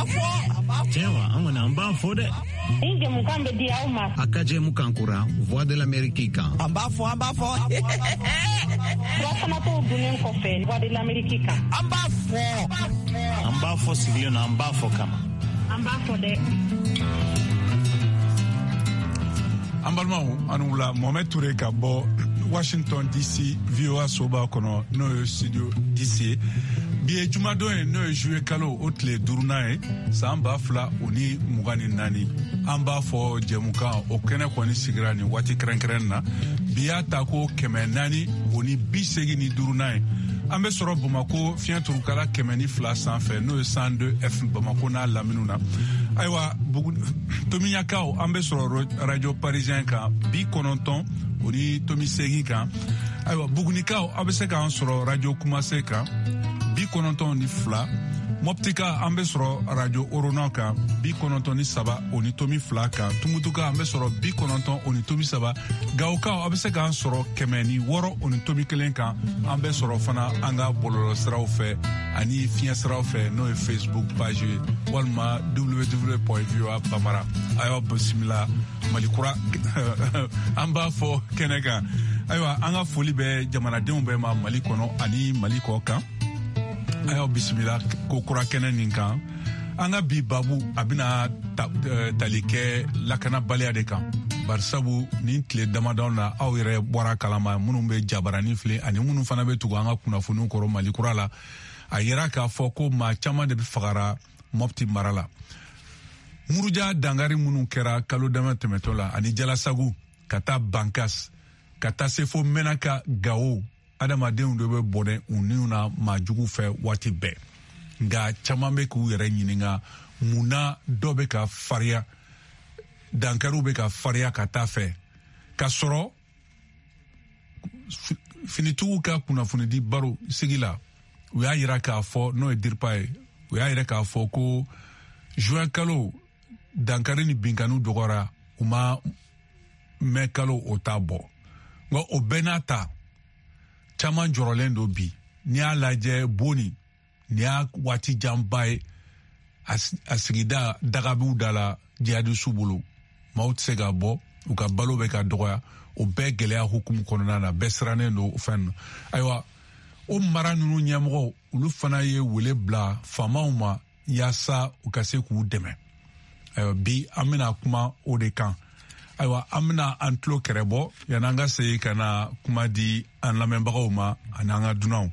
Tiens, on a un bas faux de. Inge mukambe dia uma. Akaje mukankura, voix de l'Amérique. En bas faux. Wasana to dunen ko fe, voix de l'Amérique. En bas faux. En bas faux civilion, en bas faux kama. En bas faux de. En balimaw anu wula Mohamed Touré ka bɔ Washington DC VOA soba kɔnɔ n'o ye studio DC ye bi ye jumadon ye n'o ye juillet kalo o tile 5nan ye san 2024 an b'a fɔ jɛmukan o kɛnɛ kɔni sigira nin waati kɛrɛnkɛrɛn na bi y'a ta ko 485 ye an bɛ sɔrɔ Bamako fiɲɛ turukala 102 sanfɛ n'o ye 102 F Bamako n'a lamini na ayiwa Tomiyakaw an bɛ sɔrɔ radio parisien kan 90 o ni Tomi 8 kan ayiwa Bugunikaw a bɛ se k'an sɔrɔ radio Kumase kan 92 Moptika an bɛ sɔrɔ radio Orona kan 93 o ni Tomi 2 kan Tumutuka an bɛ sɔrɔ 90 o ni Tomi 3 Gawokaw a bɛ se k'an sɔrɔ 106 o ni Tomi 1 kan an bɛ sɔrɔ fana an ka bɔlɔlɔ siraw fɛ ani fiɲɛ siraw fɛ n'o ye Facebook page ye walima www.voabamara ayiwa bisimila Malikura an b'a fɔ kɛnɛ kan ayiwa an ka foli bɛ jamanadenw bɛɛ ma Mali kɔnɔ ani Mali kɔ kan ayiwa bisimila ko kura kɛnɛ nin kan an ka bi babu a bɛna tali kɛ lakanabaliya de kan barisabu nin tile damadɔ na aw yɛrɛ bɔra kalama minnu bɛ jabarani filɛ ani minnu fana bɛ tugu an ka kunnafoniw kɔrɔ Mali kura la a yɛrɛ k'a fɔ ko maa caman de bɛ fagara Mopti mara la muruja dangari minnu kɛra kalo dama tɛmɛtɔ la ani jalasagu ka taa Bankas ka taa se fo Menaka Gawo adamadenw de bɛ bɔnɛ u niw na maajugu fɛ waati bɛɛ nka caman bɛ k'u yɛrɛ ɲininka mun na dɔ bɛ ka fariya dankariw bɛ ka fariya ka taa fɛ ka sɔrɔ finitigiw ka kunnafonidi baro sigi la u y'a yira k'a fɔ n'o ye DIRPA ye u y'a yira k'a fɔ ko juin kalo dankari ni binkaniw dɔgɔra u ma mɛn kalo o t'a bɔ nka o bɛɛ n'a ta caman jɔrɔlen don bi n'i y'a lajɛ Boni n'i y'a waati janba ye a sigida dagabiw da la jihadistu bolo maaw tɛ se ka bɔ u ka balo bɛ ka dɔgɔya o bɛɛ gɛlɛya hukumu kɔnɔna na bɛɛ sirannen don fɛn na ayiwa o mara ninnu ɲɛmɔgɔ olu fana ye wele bila faamaw ma yaasa u ka se k'u dɛmɛ ayiwa bi an bɛna kuma o de kan ayiwa an bɛna an tulo kɛrɛ bɔ yan'an ka segin ka na kuma di an lamɛnbagaw ma ani an ka dunanw.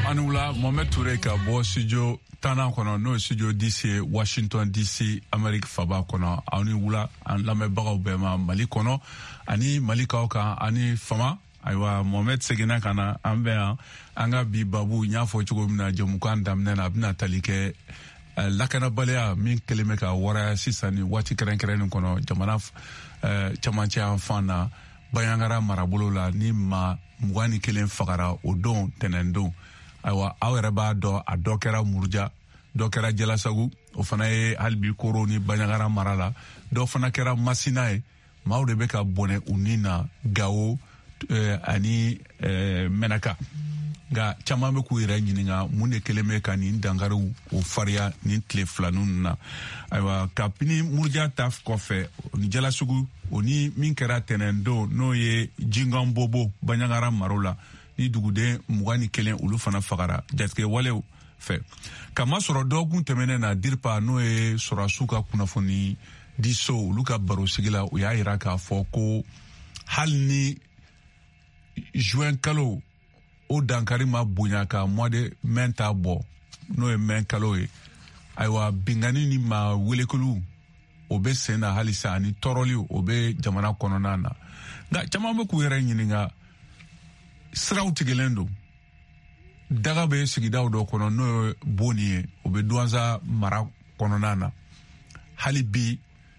anula Mohamed Touré ka bɔ studio tana kɔnɔ n'o studio DC Washington DC Amerique faba kɔnɔ ani wula an lamɛnbagaw bɛɛ ma Mali kɔnɔ ani Mali kaw kan ani fama ayiwa Mohamed seginna ka na an bɛ yan an ka bi babu n y'a fɔ cogo min na jɛmukan daminɛ na a bɛna tali kɛ lakanabaliya min kɛlen bɛ ka waraya sisan ni waati kɛrɛnkɛrɛnnen kɔnɔ jamana camancɛ yan fan na Bayangara marabolo la ni maa 21 fagara o don tɛnɛn don ayiwa aw yɛrɛ b'a dɔn a dɔ kɛra Muruja dɔ kɛra Jalasagu o fana ye halibi Koro ni Bayangara mara la dɔ fana kɛra Masina ye maaw de bɛ ka bɔnɛ u ni na Gawo ani Menaka nka caman bɛ k'u yɛrɛ ɲininka mun de kelen bɛ ka nin dankariw o fariya nin tile filanin na ayiwa kabini Muruja ta kɔfɛ ni Jalasugu o ni min kɛra tɛnɛn don n'o ye Jingan Bobo Bayangara maro la ni duguden 21 olu fana fagara jatigɛ walew fɛ kamasɔrɔ dɔgɔkun tɛmɛnen na DIRPA n'o ye sɔrɔdasiw ka kunnafoni di so olu ka baro sigi la u y'a yira k'a fɔ ko hali ni juin kalo o dankari ma bonya ka mois de mai ta bɔ n'o ye mai kalo ye ayiwa bingani ni ma welekelu o bɛ sen na halisa ani tɔɔrɔli o bɛ jamana kɔnɔna na nka caman bɛ k'u yɛrɛ ɲininka siraw tigɛlen don daga bɛ sigidaw dɔ kɔnɔ n'o ye Boni ye o bɛ Douentza mara kɔnɔna na hali bi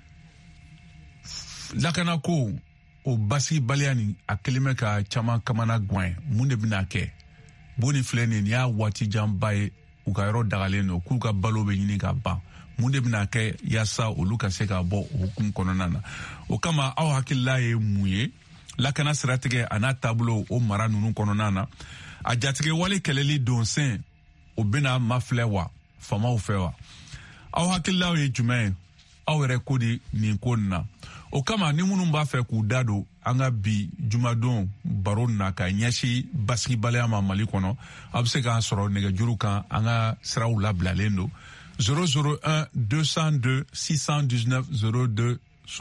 lakanako o basigibaliya nin a kelen bɛ ka caman kamana guwan mun de bɛna kɛ Boni filɛ nin y'a waati janba ye u ka yɔrɔ dagalen don k'u ka balo bɛ ɲini ka ban mun de bɛna kɛ yaasa olu ka se ka bɔ o hukumu kɔnɔna na o kama aw hakilila ye mun ye lakana siratigɛ a n'a taabolo o mara ninnu kɔnɔna na a jatigɛ wale kɛlɛli donsen o bɛna mafilɛ wa famaw fɛ wa aw hakililaw ye jumɛn ye aw yɛrɛ ko di nin ko nin na o kama ni minnu b'a fɛ k'u da don an ka bi jumadon baro na ka ɲɛsi basigibaliya ma Mali kɔnɔ a bɛ se k'an sɔrɔ nɛgɛjuru kan an ka siraw labilalen don 001 202 619 02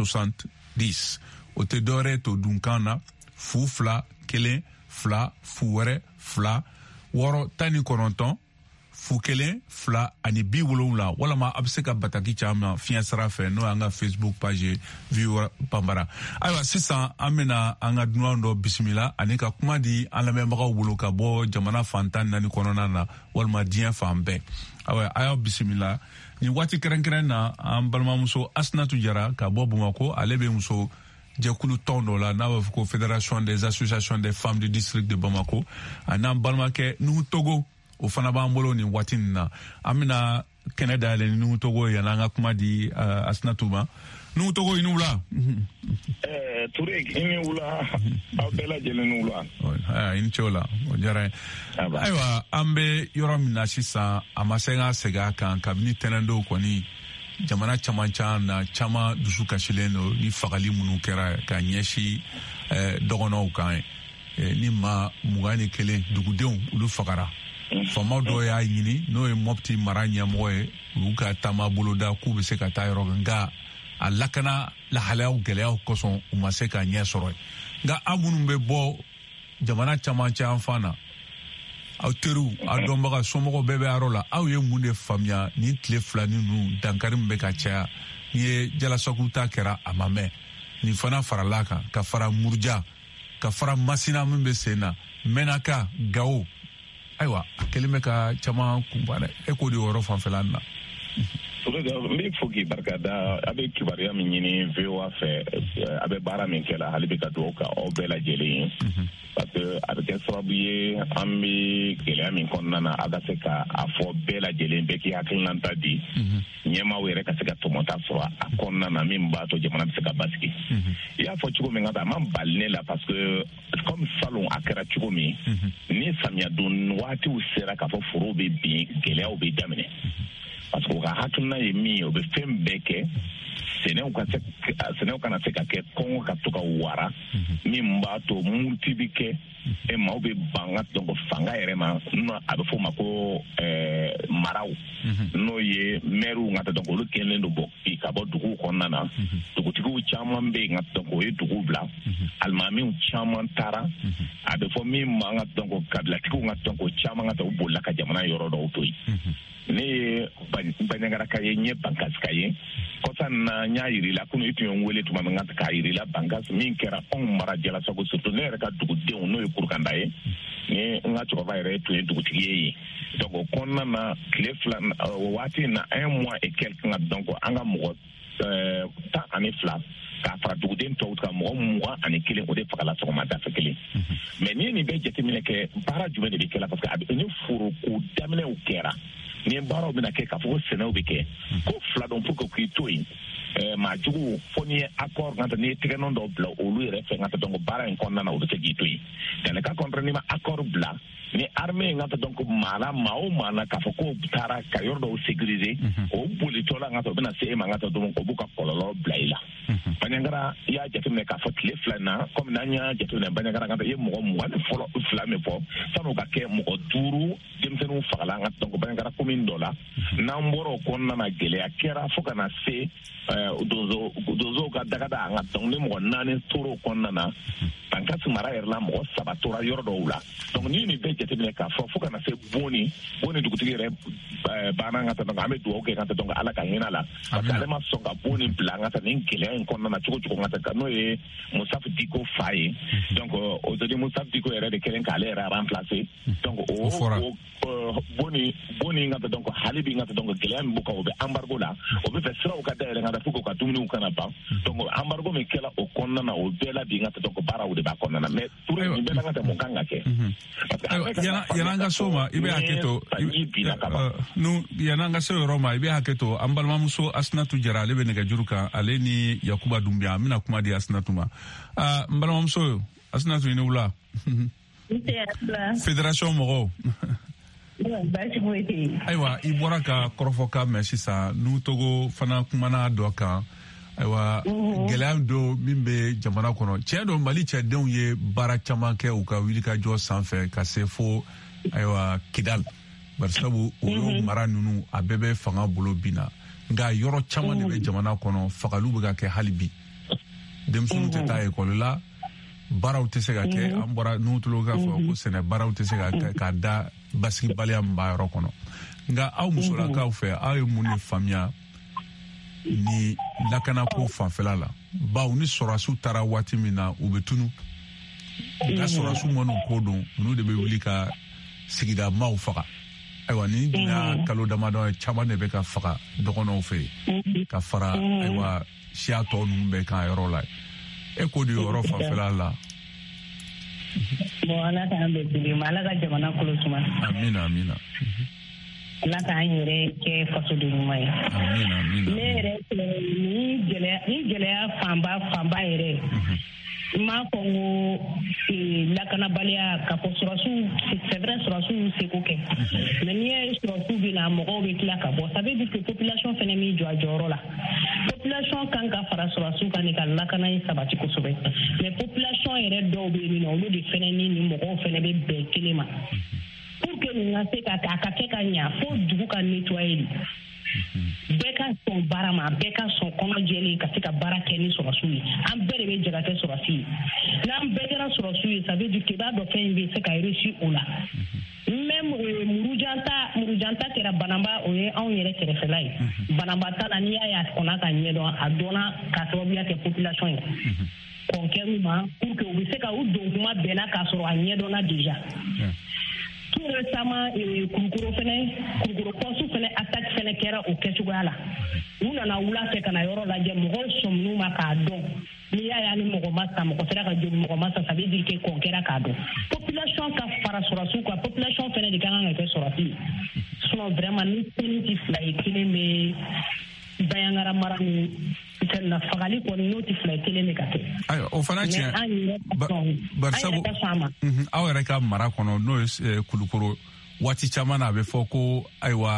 70 o tɛ dɔwɛrɛ to dunkan na 2 1 2 fu wɛrɛ 2 6 19 fu 1 2 ani 70 walama a bɛ se ka bataki caman fiɲɛ sira fɛ n'o y'an ka Facebook page VOA Bambara ayiwa sisan an bɛna an ka dunan dɔ bisimila ani ka kuma di an lamɛnbagaw bolo ka bɔ jamana fantan 4 kɔnɔna na walima diɲɛ fan bɛɛ ayiwa a y'aw bisimila nin waati kɛrɛnkɛrɛn na an balimamuso Asinatu Jara ka bɔ Bamakɔ ale bɛ muso jɛkulu tɔn dɔ la n'a b'a fɔ ko Fédération des associations des femmes du district de Bamako a n'an balimakɛ Nuhu Togo o fana b'an bolo nin waati nin na an bɛna kɛnɛ dayɛlɛ ni Nuhu Togo ye yan'an ka kuma di Asinatu ma Nuhu Togo i ni wula Touré i ni wula aw bɛɛ lajɛlen ni wula i ni ce o la o diyara n ye ayiwa an bɛ yɔrɔ min na sisan a ma se ka segin a kan kabini tɛnɛndon kɔni jamana caman na caman dusu kasilen don ni fagali minnu kɛra ka ɲɛsi dɔgɔnɔw kan ni maa 21 dugudenw olu fagara famaw dɔw y'a ɲini n'o ye Mopti mara ɲɛmɔgɔ ye olu ka taama boloda k'u bɛ se ka taa yɔrɔ kan nka a lakana lahalayaw gɛlɛyaw kosɔn u ma se ka ɲɛ sɔrɔ nka an minnu bɛ bɔ jamana camancɛ an fan na aw teriw a dɔnbaga somɔgɔw bɛɛ bɛ yɔrɔ la aw ye mun de faamuya nin tile fila ninnu dankari min bɛ ka caya ni ye Jalasagu ta kɛra a ma mɛn nin fana farala kan ka fara Muruja ka fara Masina min bɛ sen na Menaka Gawo ayiwa a kelen bɛ ka caman kunba dɛ e k'o de yɔrɔ fanfɛla na n bɛ fo k'i barikada a bɛ kibaruya min ɲini VOA fɛ a bɛ baara min kɛ la hali bɛ ka dugawu ka aw bɛɛ lajɛlen ye parce que a bɛ kɛ sababu ye an bɛ gɛlɛya min kɔnɔna na a ka se ka a fɔ bɛɛ lajɛlen bɛɛ k'i hakilinata di ɲɛmaaw yɛrɛ ka se ka tɔmɔta sɔrɔ a kɔnɔna na min b'a to jamana bɛ se ka basigi i y'a fɔ cogo min ka taa a ma bali ne la parce que comme salon a kɛra cogo min ni samiya don waatiw sera k'a fɔ forow bɛ bin gɛlɛyaw bɛ daminɛ parce que o ka hakilina ye min ye o bɛ fɛn bɛɛ kɛ sɛnɛw kana se ka kɛ kɔngɔ ka to ka wara min b'a to muruti bi kɛ maaw bɛ ban ka donc fanga yɛrɛ ma a bɛ fɔ o ma ko maraw n'o ye maires nka donc olu kɛlen don ka bɔ duguw kɔnɔna na dugutigiw caman bɛ yen nka donc o ye duguw bila alimamiw caman taara a bɛ fɔ min ma nka donc kabilatigiw nka donc caman ka u bolila ka jamana yɔrɔ dɔw to yen ne ye Banyangaraka ye n ye Bankasika ye kɔsa na n y'a yirila kunu i tun ye n wele tuma min ka k'a yirila Bankas min kɛra anw mara Jalasago surtout ne yɛrɛ ka dugudenw n'o ye Kurukanda ye ni n ka cɛkɔrɔba yɛrɛ tun ye dugutigi ye donc o kɔnɔna na tile fila o waati na un mois et quelque nka donc an ka mɔgɔ 12 k'a fara duguden tɔw kan mɔgɔ 21 o de fagala sɔgɔmada fɛ kelen mais ni nin bɛ jateminɛ kɛ baara jumɛn de bɛ kɛla parce que a bɛ ni foroko daminɛw kɛra ni baaraw bɛna kɛ k'a fɔ ko sɛnɛw bɛ kɛ ko fila dɔn pour que k'i to yen maa jugu fo ni ye accord nka n'i ye tɛgɛnɔ dɔw bila olu yɛrɛ fɛ nka donc baara in kɔnɔna na o bɛ se k'i to yen dans le cas contraire n'i ma accord bila ni armée nka donc maa o maa na k'a fɔ k'o taara ka yɔrɔ dɔw sécuriser o bolitɔ la nka o bɛna se e ma nka donc o b'u ka kɔlɔlɔ bila i la Banyankara i y'a jateminɛ k'a fɔ tile fila in na comme n'an y'a jateminɛ Banyankara nka i ye mɔgɔ 22 min fɔ san'o ka kɛ mɔgɔ 5 denmisɛnninw fagala nka donc Banyankara commune dɔ la n'an bɔra o kɔnɔna na gɛlɛya kɛra fo ka na se donsow ka dagada nka donc ni mɔgɔ 4 tora o kɔnɔna na Bankas mara yɛrɛ la mɔgɔ 3 tora yɔrɔ dɔw la donc ni nin bɛɛ jateminɛ k'a fɔ fo ka na se Boni dugutigi yɛrɛ banna nka donc an bɛ dugawu kɛ nka donc Ala ka hinɛ la parce que ale ma sɔn ka Boni bila nka nin gɛlɛya in kɔnɔna na cogo nka n'o ye Musafu Diko fa ye donc aujourd'hui Musafu Diko yɛrɛ de kɛlen k'ale yɛrɛ remplacer donc Boni nka donc hali bi nka donc gɛlɛya min b'u kan o bɛ embargo la o bɛ fɛ siraw ka dayɛlɛ nka fo k'u ka dumuniw kana ban donc embargo min kɛla o kɔnɔna na o bɛɛ la bi nka donc baaraw de b'a kɔnɔna na mais pour nin bɛɛ la nka mun kan ka kɛ yan'an ka so ma i bɛ hakɛ to yan'an ka se yɔrɔ ma i bɛ hakɛ to an balimamuso Asinatu Jara ale bɛ nɛgɛjuru kan ale ni Yakuba Dunbiya an bɛna kuma di Asinatu ma n balimamuso Asinatu i ni wula fédération mɔgɔw ayiwa i bɔra ka kɔrɔfɔ mɛn sisan n'u togo fana kumana dɔ kan ayiwa gɛlɛya dɔ min bɛ jamana kɔnɔ tiɲɛ don Mali cɛdenw ye baara caman kɛ u ka wulikajɔ sanfɛ ka se fo ayiwa Kidal barisabu o y'o mara ninnu a bɛɛ bɛ fanga bolo bi na nka yɔrɔ caman de bɛ jamana kɔnɔ fagali bɛ ka kɛ hali bi denmisɛnninw tɛ taa ekɔli la baaraw tɛ se ka kɛ an bɔra n'u tulo k'a fɔ ko sɛnɛ baaraw tɛ se ka kɛ k'a da basigibaliya min b'a yɔrɔ kɔnɔ nka aw musolakaw fɛ aw ye mun de faamuya ni lakanako fanfɛla la bawo ni sɔrɔdasiw taara waati min na u bɛ tunu nka sɔrɔdasiw minnu ko don olu de bɛ wuli ka sigida maaw faga ayiwa ni dunya kalo damadɔ caman de bɛ ka faga dɔgɔnɔw fɛ ka fara ayiwa siya tɔ ninnu bɛɛ kan yɔrɔ la e ko de yɔrɔ fanfɛla la bon Ala k'an bɛɛ bili ma Ala ka jamana kolo suma amina Ala k'an yɛrɛ kɛ fasoden ɲuman ye amina ne yɛrɛ ni gɛlɛya fanba yɛrɛ n m'a fɔ n ko lakanabaliya ka fɔ c'est vrai sɔrɔdasiw seko kɛ mais n'i ye sɔrɔdasiw bɛ na mɔgɔw bɛ tila ka bɔ ça veut dire que population fana m'i jɔ a jɔyɔrɔ la population kan ka fara sɔrɔdasiw kan de ka lakana in sabati kosɛbɛ mais population yɛrɛ dɔw bɛ yen nɔ olu de fana ni nin mɔgɔw fana bɛ bɛn kelen ma pour que nin ka se ka kɛ ka ɲa fo dugu ka nettoyer bɛɛ ka sɔn baara ma bɛɛ ka sɔn kɔnɔjɛlen ka se ka baara kɛ ni sɔrɔdasiw ye an bɛɛ de bɛ jɛ ka kɛ sɔrɔdasi ye n'an bɛɛ kɛra sɔrɔdasiw ye ça veut dire que i b'a dɔn fɛn in bɛ se ka réussir o la même murujanta kɛra bananba o ye anw yɛrɛ kɛrɛfɛla ye bananba ta la n'i y'a ye a kɔnna ka ɲɛdɔn a dɔnna ka sababuya kɛ population ye kɔnkɛriw ma pour que u bɛ se ka u don kuma bɛnna k'a sɔrɔ a ɲɛdɔnna déjà tout récemment Kulukoro poste fɛnɛ attaque fɛnɛ kɛra o kɛcogoya la u nana wula fɛ ka na yɔrɔ lajɛ mɔgɔw sɔmin'u ma k'a dɔn n'i y'a ye ni mɔgɔ ma sa mɔgɔ sera ka joli mɔgɔ ma sa ça veut dire que kɔn kɛra k'a dɔn population ka fara sɔrɔdasiw kan population fɛnɛ de ka kan ka kɛ sɔrɔdasi ye sinon vraiment ni kelen tɛ fila ye kelen bɛ Banyankara mara ni na fagali kɔni n'o tɛ fila ye kelen de ka kɛ ayiwa o fana tiɲɛ barisabu aw yɛrɛ ka mara kɔnɔ n'o ye Kulukoro waati caman na a bɛ fɔ ko ayiwa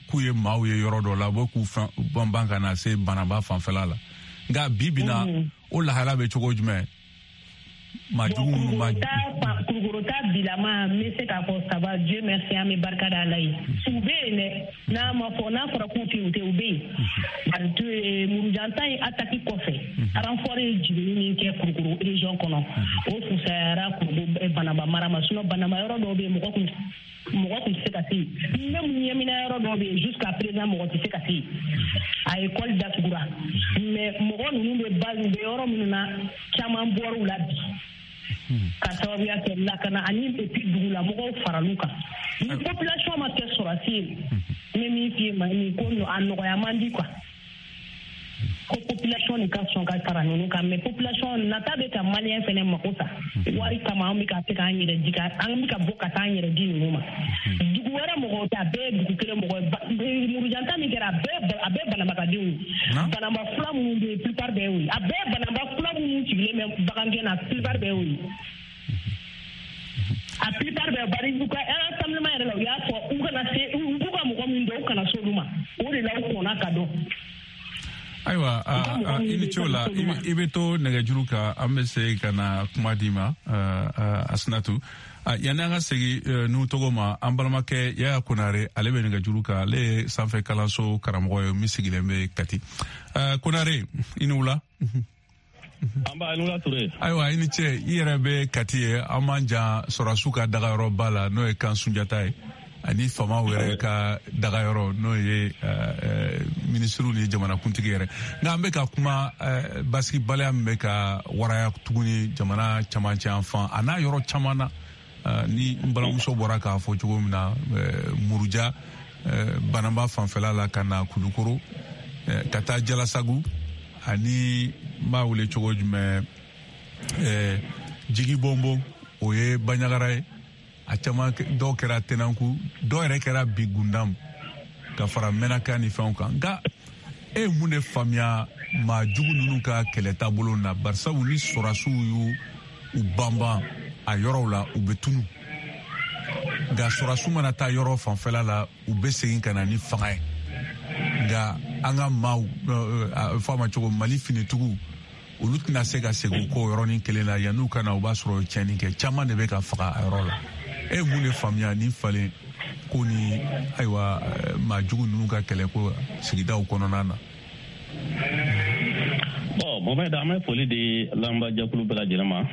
k'u ye maaw ye yɔrɔ dɔ la bɔ k'u banban ka na se banaba fanfɛla la nka bi na o lahala bɛ cogo jumɛn maa jugu minnu b'a kurukota bilama n bɛ se k'a fɔ ça va Dieu merci an bɛ barika da Ala ye u bɛ yen dɛ n'a fɔra k'u tɛ u tɛ u bɛ yen bari murujanta in attaque kɔfɛ renfort ye jiginni min kɛ Kulukoro région kɔnɔ o fusayara Banaba mara ma sinon Banaba yɔrɔ dɔw bɛ yen mɔgɔ tun tɛ se ka se yen même ɲɛmina yɔrɔ dɔw bɛ yen jusqu'à présent mɔgɔ tɛ se ka se yen a école datugura mais mɔgɔ ninnu bɛ yɔrɔ minnu na caman bɔra u la bi ka sababuya kɛ lakana ani dugula mɔgɔw faral'u kan ni population ma kɛ sɔrɔsi ye ne min f'i ma ni ko a nɔgɔya man di quoi ko population ni ka sɔn ka fara ninnu kan mais population nata bɛ ka maliyɛn fɛnɛ mako sa wari kama an bɛ ka se k'an yɛrɛ di an bɛ ka bɔ ka taa an yɛrɛ di ninnu ma dugu wɛrɛ mɔgɔw tɛ a bɛɛ ye dugu kelen mɔgɔ ye murujanta min kɛra a bɛɛ banabagadenw ye banaba fila minnu bɛ yen plupart bɛɛ y'o ye a bɛɛ banaba fila minnu sigilen bɛ bagangɛn na plupart bɛɛ y'o ye a plupart bɛɛ bari u ka rassemblement yɛrɛ la u y'a fɔ u ka mɔgɔ min dɔn u kana se olu ma o de la u kɔnna ka dɔn. Ayiwa i ni ce la i bɛ to nɛgɛjuru kan an bɛ se ka na kuma di ma Asanatu yanni an ka segin n'u tɔgɔ ma an balimakɛ Yaya Konare ale bɛ nɛgɛjuru kan ale ye sanfɛ kalanso karamɔgɔ ye min sigilen bɛ Kati Konare i ni wula. An b'a nula Ture. Ayiwa i ni ce i yɛrɛ bɛ Kati ye an man jan sɔrɔsiw ka dagayɔrɔba la n'o ye kan Sunjata ye ani famaw yɛrɛ ka dagayɔrɔ n'o ye minisiriw ni jamanakuntigi yɛrɛ nka an bɛ ka kuma basigibaliya min bɛ ka waraya tuguni jamana camancɛ yan fan a n'a yɔrɔ caman na ni n balimamuso bɔra k'a fɔ cogo min na Muruja Banaba fanfɛla la ka na Kulukoro ka taa Jalasagu ani n b'a wele cogo jumɛn Jigi Bonbon o ye Baɲagara ye a caman dɔw kɛra Tɛnanku dɔw yɛrɛ kɛra bi Gundam ka fara Mɛnaka ni fɛnw kan nka e ye mun de faamuya maa jugu ninnu ka kɛlɛ taabolo na barisabu ni sɔrɔsiw y'u banban a yɔrɔw la u bɛ tunu nka sɔrɔsiw mana taa yɔrɔ fanfɛla la u bɛ segin ka na ni fanga ye nka an ka maaw fɔ a ma cogo Mali finitigiw olu tɛna se ka segin k'o yɔrɔnin kelen la yan'u ka na u b'a sɔrɔ tiɲɛni kɛ caman de bɛ ka faga a yɔrɔ la e ye mun de faamuya ni falen ko ni ayiwa maa jugu ninnu ka kɛlɛ ko sigidaw kɔnɔna na. Mohamed an bɛ foli di lamɛnbaajɛkulu bɛɛ lajɛlen ma.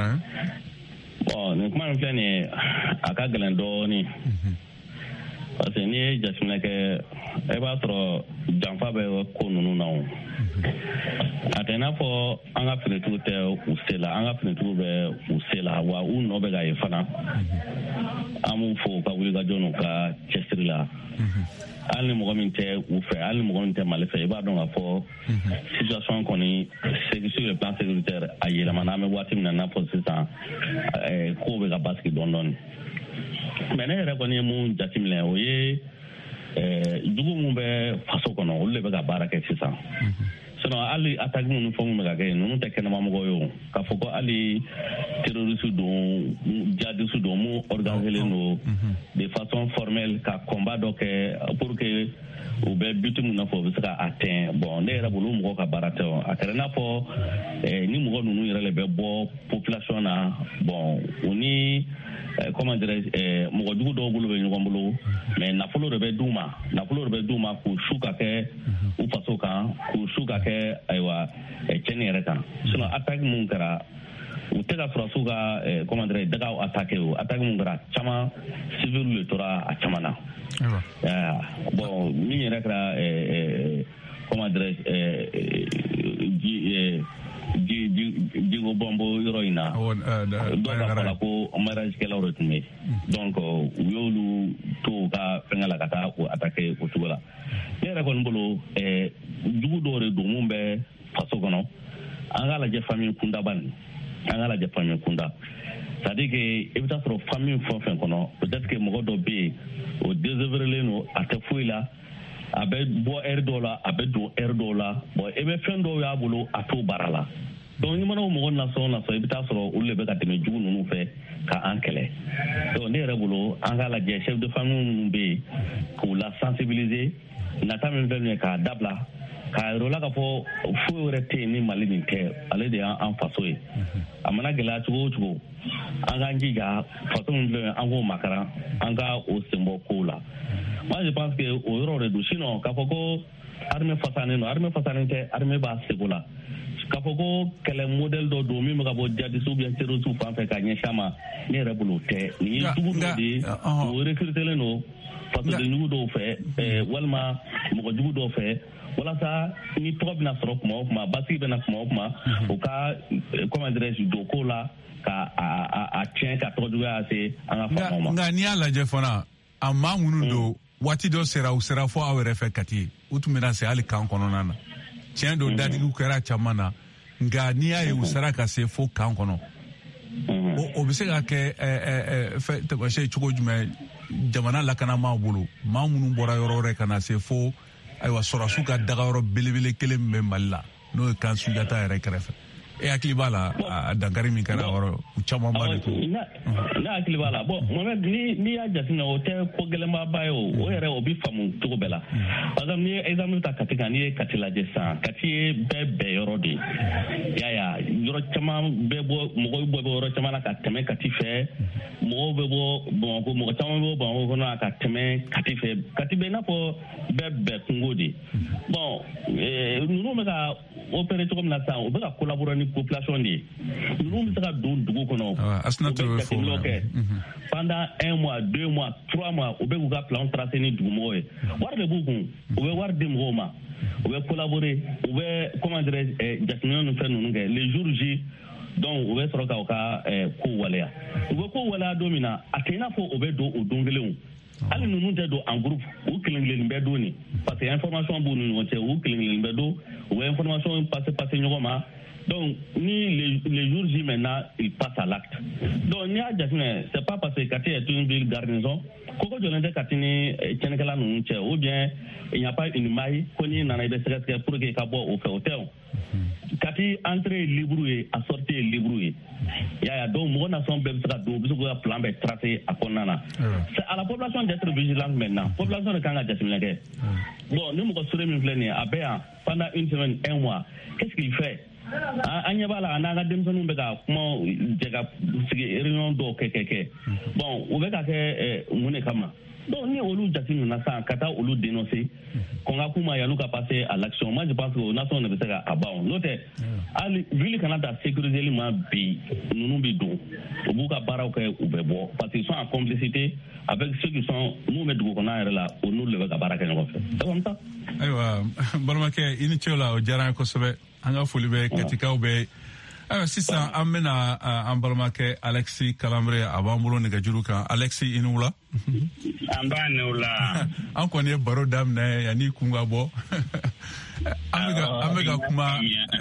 Nin kuma min filɛ nin ye a ka gɛlɛn dɔɔnin parce que n'i ye jateminɛ kɛ e b'a sɔrɔ janfa bɛ ko ninnu na o a tɛ i n'a fɔ an ka finitigiw tɛ u se la an ka finitigiw bɛ u se la wa u nɔ bɛ ka ye fana an b'u fo u ka wulikajɔ n'u ka cɛsiri la hali ni mɔgɔ min tɛ u fɛ hali ni mɔgɔ min tɛ Mali fɛ i b'a dɔn k'a fɔ situation kɔni sur le plan sécuritaire a yɛlɛmana an bɛ waati min na n'a fɔ sisan kow bɛ ka basigi dɔɔnin dɔɔnin mais ne yɛrɛ kɔni ye mun jateminɛ o ye jugu mun bɛ faso kɔnɔ olu de bɛ ka baara kɛ sisan sinon hali attaque minnu fɛn minnu bɛ ka kɛ ninnu tɛ kɛnɛmamɔgɔ ye o k'a fɔ ko hali terroriste don djihadiste don mun organiselen don de façon formelle ka combat dɔ kɛ pour que u bɛ but min na fɔ u bɛ se ka atteindre bon ne yɛrɛ bolo mɔgɔ ka baara tɛ o a kɛra i n'a fɔ ni mɔgɔ ninnu yɛrɛ de bɛ bɔ population na bon u ni comment dirais mɔgɔ jugu dɔw bolo bɛ ɲɔgɔn bolo mais nafolo de bɛ d'u ma k'u su ka kɛ u faso kan k'u su ka kɛ ayiwa cɛnni yɛrɛ kan sinon attaque mun kɛra u tɛ ka sɔrɔsiw ka comment dirais dagaw attaqué o attaque mun kɛra caman civil de tora a caman na bon min yɛrɛ kɛra comment dirais Jigo Bombo yɔrɔ in na dɔw ka fɔla ko mariage kɛlaw de tun bɛ donc u y'olu to u ka fɛngɛ la ka taa o attaquer o cogo la ne yɛrɛ kɔni bolo jugu dɔw de don mun bɛ faso kɔnɔ an k'a lajɛ famille kundaba nin an k'a lajɛ famille kunda c'est à dire que i bɛ taa sɔrɔ famille fɛn o fɛn kɔnɔ peut-être que mɔgɔ dɔ bɛ yen o désœuvré don a tɛ foyi la a bɛ bɔ heure dɔw la a bɛ don heure dɔw la bon i bɛ fɛn dɔw y'a bolo a t'o baara la donc ni mana mo na so i bita soro ulu be ka teme jugu nunu fe ka an kɛlɛ donc ne yɛrɛ bolo an ka lajɛ chef de famille minnu bɛ yen k'u la sensibiliser nata min fɛn ye k'a dabila k'a yɛrɛ la k'a fɔ foyi wɛrɛ tɛ yen ni Mali nin tɛ ale de y'an faso ye a mana gɛlɛya cogo o cogo an k'an jija faso min filɛ an k'o makaran an ka o senbɔ kow la moi je pense que o yɔrɔ de don sinon k'a fɔ ko armée fasanen don armée fasanen tɛ armée b'a seko la k'a fɔ ko kɛlɛ modèle dɔ don min bɛ ka bɔ djihadistes ou bien terroristes fan fɛ ka ɲɛsin a ma ne yɛrɛ bolo tɛ nin ye jugu dɔ de ye o recrutelen don fasodenjugu dɔw fɛ walima mɔgɔ jugu dɔw fɛ walasa ni tɔgɔ bɛna sɔrɔ kuma o kuma basigi bɛna kuma o kuma o ka comment dirais-je don ko la ka a tiɲɛ ka tɔgɔ juguya se an ka faamaw ma. Nka n'i y'a lajɛ fana a maa minnu don waati dɔ sera u sera fɔ aw yɛrɛ fɛ Kati u tun bɛna se hali kan kɔnɔna na tiɲɛ don dadigiw kɛra caman na nka n'i y'a ye u sera ka se fo kan kɔnɔ o bɛ se ka kɛ tamasiyɛn cogo jumɛn jamana lakanamaw bolo maa minnu bɔra yɔrɔ wɛrɛ ka na se fo ayiwa sɔrɔsiw ka dagayɔrɔ belebele kelen min bɛ Mali la n'o ye kan Sunjata yɛrɛ kɛrɛfɛ e hakili b'a la a dankari min kɛra yɔrɔ u caman ba de ko ne hakili b'a la bon Mohamed ni y'a jateminɛ o tɛ ko gɛlɛnmaba ye o yɛrɛ o bɛ faamu cogo bɛɛ la par exemple n'i ye exemple ta Kati kan n'i ye Kati lajɛ sisan Kati ye bɛɛ bɛɛ yɔrɔ de ye yɔrɔ caman bɛ bɔ mɔgɔw bɛ bɔ yɔrɔ caman na ka tɛmɛ Kati fɛ mɔgɔw bɛ bɔ Bamakɔ mɔgɔ caman bɛ bɔ Bamakɔ kɔnɔ ka tɛmɛ Kati fɛ Kati bɛ i n'a fɔ bɛɛ kungo de bon ninnu bɛ ka opérer cogo min na sisan u bɛ ka collaborer ni population de ninnu bɛ se ka don dugu kɔnɔ pendant 1 mois 2 mois 3 mois u bɛ k'u ka plan tracer ni dugumɔgɔw ye wari de b'u kun u bɛ wari di mɔgɔw ma u bɛ collaborer u bɛ comment dirais-je jateminɛ ni fɛn ninnu kɛ les jours J donc u bɛ sɔrɔ k'u ka ko waleya u bɛ ko waleya don min na a tɛ i n'a fɔ u bɛ don o don kelen hali ninnu tɛ don en groupe u kelen bɛ don nin parce que information b'u ni ɲɔgɔn cɛ u kelen bɛ don u bɛ information passer ɲɔgɔn ma donc ni les jours J maintenant ils passent à l'acte donc n'i y'a jateminɛ c'est pas parce que Kati est une ville garnison koko jɔlen tɛ Kati ni tiɲɛnikɛla ninnu cɛ ou bien il n'y a pas une maille ko n'i nana i bɛ sɛgɛsɛgɛ pour que i ka bɔ o fɛ o tɛ o Kati entrée ye libre ye a sortie ye libre ye y'a donc mɔgɔ nation bɛɛ bɛ se ka don u bɛ se k'u ka plan bɛɛ tracer a kɔnɔna na c'est à la population d'être vigilante maintenant population de kan ka jateminɛ kɛ bon ni mɔgɔ sore min filɛ nin ye a bɛ yan pendant une semaine 1 mois qu'est-ce qu'il fait an ɲɛ b'a la a n'a ka denmisɛnninw bɛ ka kuma jɛ ka sigi réunion dɔw kɛ bon u bɛ ka kɛ mun de kama donc ni olu jateminɛna sisan ka taa olu dénoncer kɔn ka k'u ma yan'u ka passer à l'action moi je pense que o nation de bɛ se ka a ban n'o tɛ hali ville kana taa sécuriser ma bi ninnu bɛ don u b'u ka baaraw kɛ u bɛ bɔ parce qu'ils sont en complicité avec ceux qui sont mun bɛ dugu kɔnɔ yɛrɛ la o n'olu de bɛ ka baara kɛ ɲɔgɔn fɛ c'est comme ça. ayiwa balimakɛ i ni ce la o diyara n ye kosɛbɛ an ka foli bɛ Katikaw bɛɛ ayiwa sisan an bɛna an balimakɛ Alexis Kalambre a b'an bolo nɛgɛjuru kan Alexis i ni wula. an b'a ni wula. an kɔni ye baro daminɛ yanni kun ka bɔ an bɛ ka kuma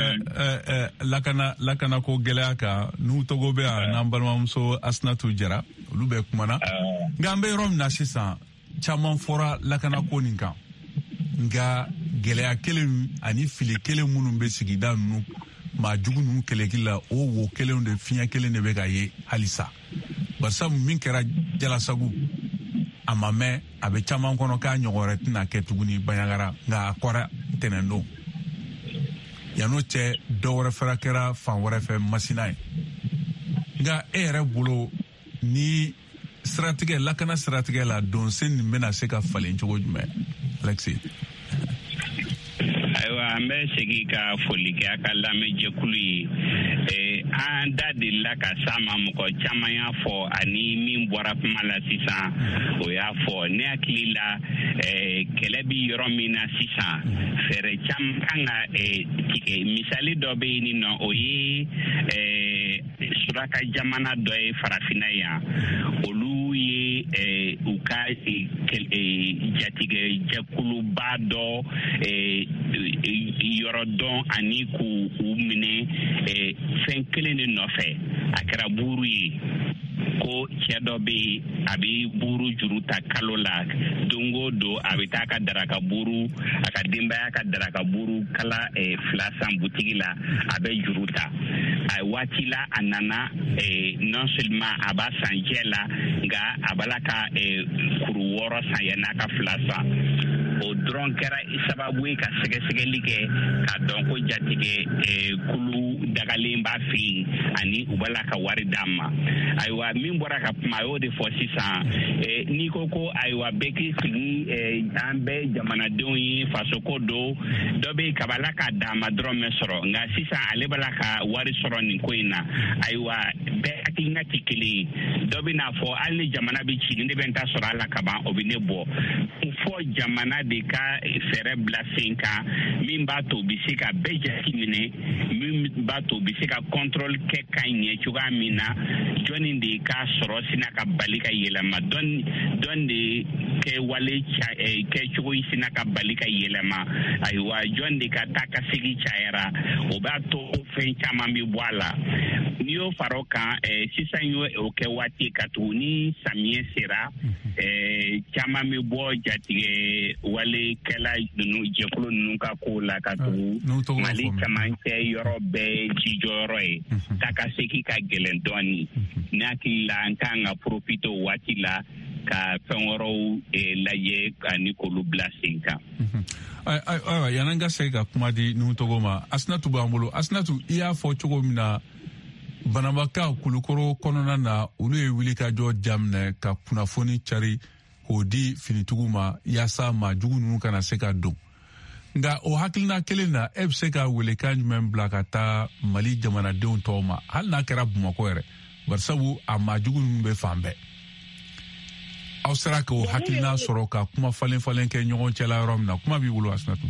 lakanako gɛlɛya kan n'u tɔgɔ bɛ yan n'an balimamuso Asinatu Jara olu bɛ kumana nka an bɛ yɔrɔ min na sisan caman fɔra lakanako nin kan nka gɛlɛya kelen ani fili kelen minnu bɛ sigida ninnu maa jugu ninnu kɛlɛkili la o wo kelenw de fiɲɛ kelen de bɛ ka ye halisa barisa min kɛra Jalasagu a ma mɛn a bɛ caman kɔnɔ k'a ɲɔgɔn wɛrɛ tɛna kɛ tuguni Baɲagara nka a kɔrɔ tɛnɛndon yan'o cɛ dɔ wɛrɛ fana kɛra fan wɛrɛ fɛ Masina ye nka e yɛrɛ bolo ni siratigɛ lakana siratigɛ la donsen nin bɛna se ka falen cogo jumɛn Alexis? ayiwa an bɛ segin ka foli kɛ a ka lamɛnjɛkulu ye an da delila ka s'a ma mɔgɔ caman y'a fɔ ani min bɔra kuma la sisan o y'a fɔ ne hakili la kɛlɛ bi yɔrɔ min na sisan fɛɛrɛ caman kan ka tigɛ misali dɔ bɛ yen nin nɔ o ye suraka jamana dɔ ye farafinna yan olu ye u ka jatigɛ jɛkuluba dɔ yɔrɔ dɔn ani k'u minɛ fɛn kelen de nɔfɛ a kɛra buru ye ko cɛ dɔ bɛ a bɛ buru juru ta kalo la don o don a bɛ taa ka daraka buru a ka denbaya ka daraka buru kala 2 san butigi la a bɛ juru ta a waati la a nana non seulement a b'a san jɛ la nka a b'a ka kuru 6 san yan'a ka 2 san o dɔrɔn kɛra sababu ye ka sɛgɛsɛgɛli kɛ k'a dɔn ko jatigɛ kulu dagalen b'a fɛ yen ani u b'a la ka wari d'a ma ayiwa min bɔra ka kuma a y'o de fɔ sisan n'i ko ayiwa bɛɛ k'i sigi an bɛɛ jamanadenw ye fasoko don dɔ bɛ kabala k'a d'a ma dɔrɔn mɛ sɔrɔ nka sisan ale b'a la ka wari sɔrɔ nin ko in na ayiwa bɛɛ hakilina tɛ kelen ye dɔ bɛ n'a fɔ hali ni jamana bɛ ci ne bɛ n ta sɔrɔ a la kaban o bɛ ne bɔ fɔ jamana de ka fɛɛrɛ bila sen kan min b'a to bɛ se ka bɛɛ jate minɛ min b'a to bɛ se ka contrôle kɛ ka ɲɛ cogoya min na jɔnni de k'a sɔrɔ sina ka bali ka yɛlɛma dɔn de kɛ wale kɛcogo sina ka bali ka yɛlɛma ayiwa jɔn de ka taa ka segin cayara o b'a to fɛn caman bɛ bɔ a la n'i y'o fara o kan sisan y'o kɛ waati ka tugu ni samiyɛ sera caman bɛ bɔ jatigɛ walekɛla ninnu jɛkulu ninnu ka ko la ka tugu Mali camancɛ yɔrɔ bɛɛ jijɔyɔrɔ ye ta ka segin ka gɛlɛn dɔɔni ne hakili la an kan ka profiter o waati la ka fɛn wɛrɛw lajɛ ani k'olu bila sen kan. Ayiwa yan'an ka segin ka kuma di Nuhutogo ma Asinatu b'an bolo Asinatu i y'a fɔ cogo min na Bananbaka Kulukoro kɔnɔna na olu ye wulikajɔ daminɛ ka kunnafoni cari k'o di finitigiw ma yaasa maajugu ninnu kana se ka don nka o hakilina kelen na e bɛ se ka welekan jumɛn bila ka taa Mali jamanadenw tɔw ma hali n'a kɛra Bamakɔ yɛrɛ barisabu a maajugu ninnu bɛ fan bɛɛ aw sera k'o hakilina sɔrɔ ka kuma falen kɛ ɲɔgɔn cɛla yɔrɔ min na kuma b'i bolo Asinatu.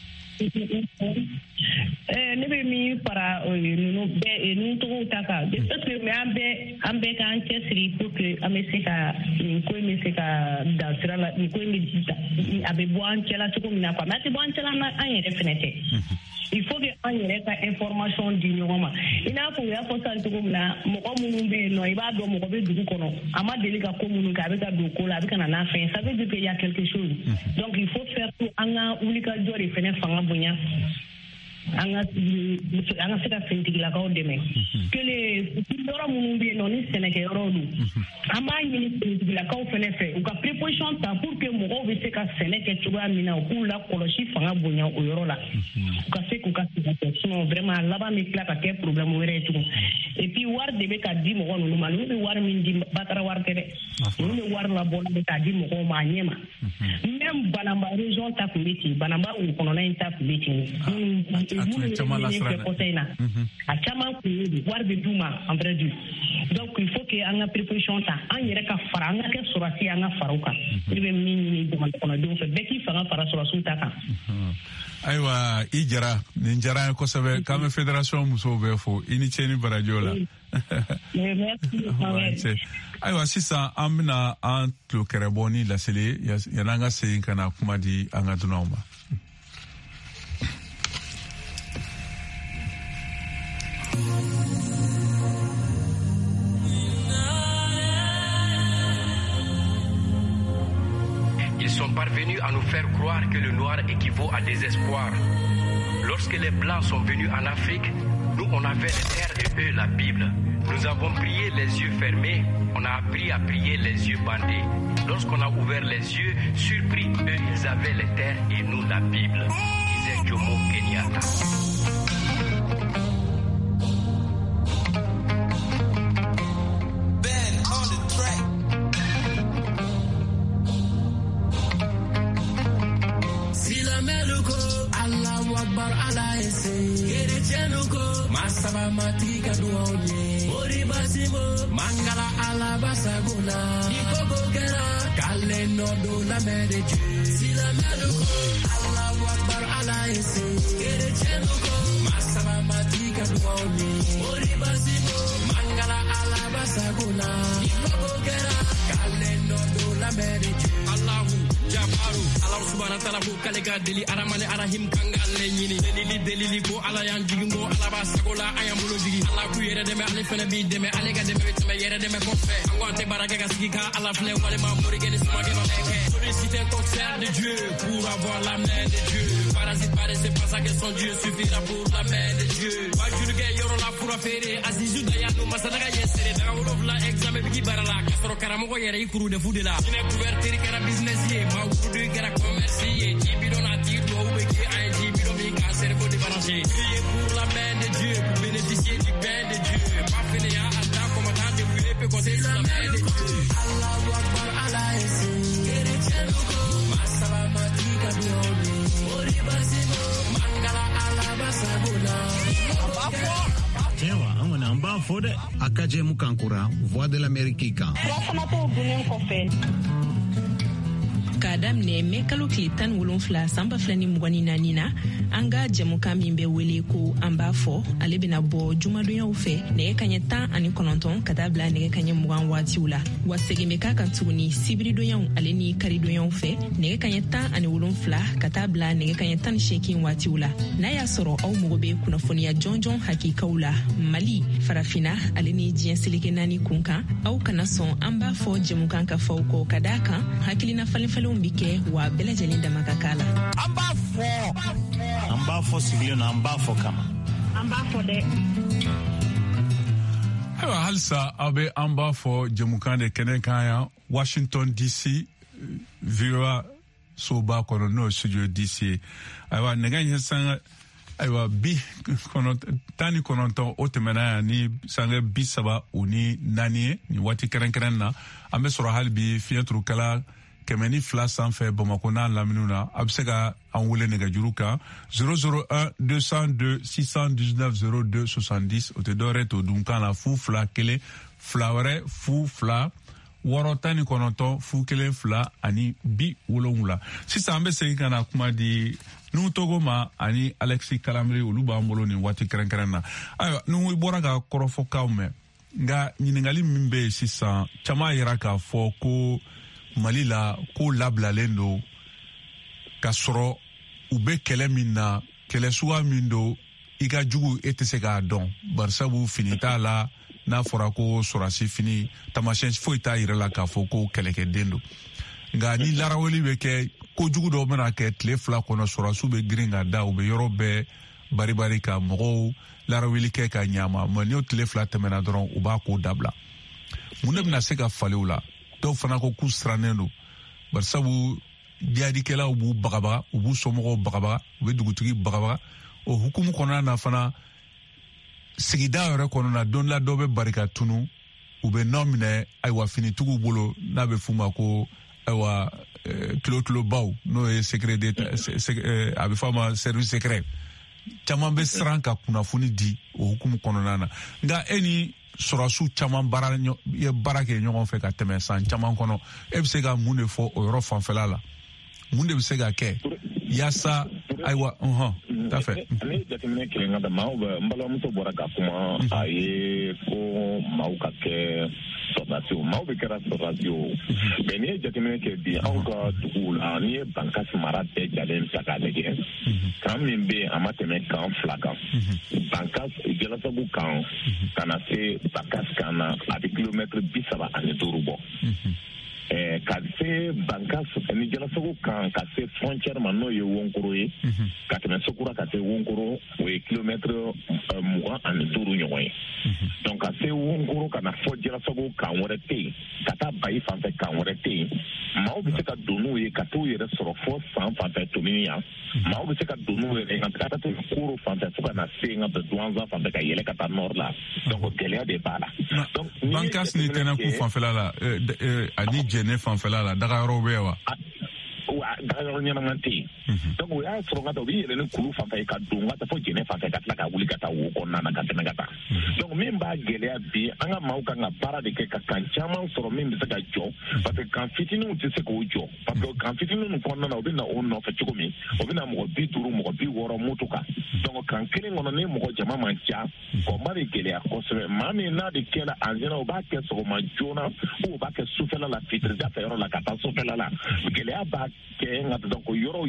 Ne bɛ min fara ninnu tɔgɔw ta kan parce que an bɛɛ k'an cɛsiri pour que an bɛ se ka nin ko in bɛ se ka dan sira la nin ko in bɛ a bɛ bɔ an cɛla cogo min na quoi mais a tɛ bɔ an cɛla an yɛrɛ fɛnɛ tɛ il faut que an yɛrɛ ka information di ɲɔgɔn ma i n'a fɔ u y'a fɔ sisan cogo min na mɔgɔ minnu bɛ yen nɔ i b'a dɔn mɔgɔ bɛ dugu kɔnɔ a ma deli ka ko minnu kɛ a bɛ ka don ko la a bɛ ka na n'a fɛn ça veut dire qu'il y a quelque chose donc il faut faire tout an ka wulikajɔ de fɛnɛ fanga bonya an ka se ka finitigilakaw dɛmɛ kelen yɔrɔ minnu bɛ yen nɔ ni sɛnɛkɛyɔrɔw don an b'a ɲini finitigilakaw fɛnɛ fɛ u ka préposition ta pour que mɔgɔw bɛ se ka sɛnɛ kɛ cogoya min na u k'u la kɔlɔsi fanga bonya o yɔrɔ la u ka se k'u ka sɛnɛ kɛ sinon vraiment laban bɛ tila ka kɛ problème wɛrɛ ye tugun et puis wari de bɛ ka di mɔgɔ ninnu ma ninnu bɛ wari min di batara wari tɛ dɛ ninnu bɛ wari labɔli de k'a di mɔgɔw ma a ɲɛ ma même Banamba région ta tun bɛ ten Banamba o kɔnɔna in ta tun bɛ ten a caman kun ye wari bɛ d'u ma en vrai dire donc il faut que an ka préposition ta an yɛrɛ ka fara an ka kɛ sɔrɔsi an ka fara u kan ne bɛ min ɲini jamana kɔnɔdenw fɛ bɛɛ k'i fanga fara sɔrɔsiw ta kan. Ayiwa i jara nin diyara n ye kosɛbɛ k'an bɛ fédération musow bɛɛ fo i ni ce ni barajo la. Ayiwa sisan an bɛna an tulo kɛrɛ bɔ ni laseli yan'an ka segin ka na kuma di an ka dunanw ma. Ils sont parvenus à nous faire croire que le noir équivaut à désespoir. Lorsque les blancs sont venus en Afrique, nous on avait les terres et eux la Bible. Nous avons prié les yeux fermés, on a appris à prier les yeux bandés. Lorsqu'on a ouvert les yeux, surpris, eux ils avaient les terres et nous la Bible. Disait Jomo Kenyatta. Matika duone Ori basimo Mangala alabasagula Nikogo kera Kale nodo la medeje Sila meduko Allahu Akbar alaise Kere chenuko Masaba matika duone Ori basimo Mangala alabasagula Nikogo kera Kale nodo la medeje Allahu jabaru Allah subhanahu wa ta'ala ko kale ga deli aramane arahim kanga le nyini delili ko ala yan jigingo ala ba sagola ayambulo jigi Allah ku yere deme ale fene bi deme ale ga deme teme yere deme ko fe angwante baraka ga sigika ala fle wale ma mori gene suma gene leke solliciter concert de Dieu pour avoir la main de Dieu parasite pare c'est pas ça que son Dieu suffira pour la main de Dieu ba jurge yoro la pour affaire azizu dayano masalaga yesere da wolof la examen bi barala kasoro karamo ko yere ikuru de fudela ine couverture kara business ye ma kudu kara commerce ye jibido na tiro ube ki ay jibido mi ka servo de baranger prier pour la main de Dieu pour bénéficier du pain de Dieu pas fini à Allah comme tant de prier peut compter sur la main de Dieu Allahu Akbar Allah esi kerechelo masala matika bioni ori basimo mangala Allah basagula Ewa, angona amba fode akaje mukankura voix de l'Amérique. Kadam ne mekalo klitan wolonfla samba flani mugani nanina anga jamuka mimbe wele ko amba fo ale bina bo jumadonya ufe ne kanye tan ani kononton katabla ne kanye mugan watiula wasege meka kan tuni sibiri donya ale ni kari donya ufe ne kanye tan ani wolonfla katabla ne kanye tan shekin watiula na ya soro au mugobe kuna fonia jonjon hakikaula mali farafina ale ni jien silike nani kunka au kana son amba fo jamuka ka fauko kadaka hakilina falifalo mbike wa bela jalinda makakala Amba fo sigilo na amba fo kama amba fo de Ewa halsa abe amba fo jemukande kene kaya Washington DC VOA soba kono no studio DC aywa neganya sanga aywa bi kono tani kono to otemena ni sanga bi saba uni nani ni wati keren na ambe soro halbi fiatru kala kemeni fla sanfɛ Bamako n'a lamini na a bɛ se ka an wele nɛgɛjuru kan 001 202 619 02 70 o tɛ dɔwɛrɛ to dunkan na fu fila kelen fila wɛrɛ fu fila wɔɔrɔ tan ni kɔnɔntɔn fu kelen fila ani bi wolonwula sisan an bɛ segin ka na kuma di Nuhu Togo ma ani Alexis Kalamiri olu b'an bolo nin waati kɛrɛnkɛrɛn na ayiwa Nuhu i bɔra ka kɔrɔfɔkaw mɛn nka ɲininkali min bɛ yen sisan caman yira k'a fɔ ko Mali la ko labilalen do ka sɔrɔ u bɛ kɛlɛ min na kɛlɛ suguya min do i ka jugu e tɛ se k'a dɔn barisabu fini t'a la n'a fɔra ko sɔrɔsi fini tamasiyɛn foyi t'a yɛrɛ la k'a fɔ ko kɛlɛkɛden do nka ni laraweli bɛ kɛ kojugu dɔw bɛna kɛ tile fila kɔnɔ sɔrɔsiw bɛ girin ka da u bɛ yɔrɔ bɛɛ bari ka mɔgɔw laraweli kɛ ka ɲama mɛ ni o tile fila tɛmɛna dɔrɔn u b'a ko dabila mun de bɛna se ka falen u la dɔw fana ko k'u sirannen do barisabu diyadikɛlaw b'u bagabaga u b'u somɔgɔw bagabaga u bɛ dugutigi bagabaga o hukumu kɔnɔna na fana sigida yɛrɛ kɔnɔna don la dɔw bɛ barika tunu u bɛ nɔ minɛ ayiwa finitigiw bolo n'a bɛ f'u ma ko ayiwa tulotulobaw n'o ye secret d'état a bɛ f'a ma service secret caman bɛ siran ka kunnafoni di o hukumu kɔnɔna na nka e ni sɔrɔsiw caman ye baara kɛ ɲɔgɔn fɛ ka tɛmɛ san caman kɔnɔ e bɛ se ka mun de fɔ o yɔrɔ fanfɛla la mun de bɛ se ka kɛ yaasa ayiwa t'a fɛ. ne jateminɛ kelen ka da maaw bɛ n balimamuso bɔra ka kuma a ye ko maaw ka kɛ sɔrɔdasi o maaw bɛ kɛra sɔrɔdasi o mɛ n'i ye jateminɛ kɛ bi anw ka duguw la n'i ye Bankasi mara bɛɛ jalen ta k'a lajɛ kan min bɛ yen a ma tɛmɛ kan fila kan Bankasi Jalasabu kan ka na se Bankasi kan na a bɛ kilomɛtiri 35 bɔ. Ka se Bankasi ni Jalasabu kan ka se frontière ma n'o ye Wonkoro ye ka tɛmɛ Sokura ka se Wonkoro o ye kilomɛtiri 25 ɲɔgɔn ye donc ka se Wonkoro ka na fɔ Jalasabu kan wɛrɛ tɛ yen ka taa Bayi fanfɛ kan wɛrɛ tɛ yen maaw bɛ se ka don n'u ye ka t'u yɛrɛ sɔrɔ fɔ San fanfɛ Tomini yan maaw bɛ se ka don n'u yɛrɛ ka taa to Koro fanfɛ fo ka na se ka bɛn Douanza fanfɛ ka yɛlɛ ka taa nord la donc gɛlɛya de b'a la. Bankasi ni Tɛnɛku fanfɛla la ani Jɛnɛ fanfɛla la daga yɔrɔ bɛ wa. daga yɔrɔ ɲɛnama tɛ yen donc o y'a sɔrɔ ka taa u bɛ yɛlɛ ni kulu fanfɛ ka don ka taa fɔ Jɛnɛ fanfɛ ka tila ka wuli ka taa wo kɔnɔna na ka tɛmɛ ka taa donc min b'a gɛlɛya bi an ka maaw kan ka baara de kɛ ka kan caman sɔrɔ min bɛ se ka jɔ parce que kan fitininw tɛ se k'o jɔ parce que kan fitinin kɔnɔna na u bɛ na o nɔfɛ cogo min o bɛ na mɔgɔ 50 mɔgɔ 60 moto kan donc kan kelen kɔnɔ ni mɔgɔ jama man ca kɔnba de gɛlɛya kosɛbɛ maa min n'a de kɛla en général o b'a kɛ sɔgɔma joona ou o b'a kɛ sufɛla la fitirida fɛ yɔrɔ la ka taa sufɛla la gɛlɛya b'a kɛ nka donc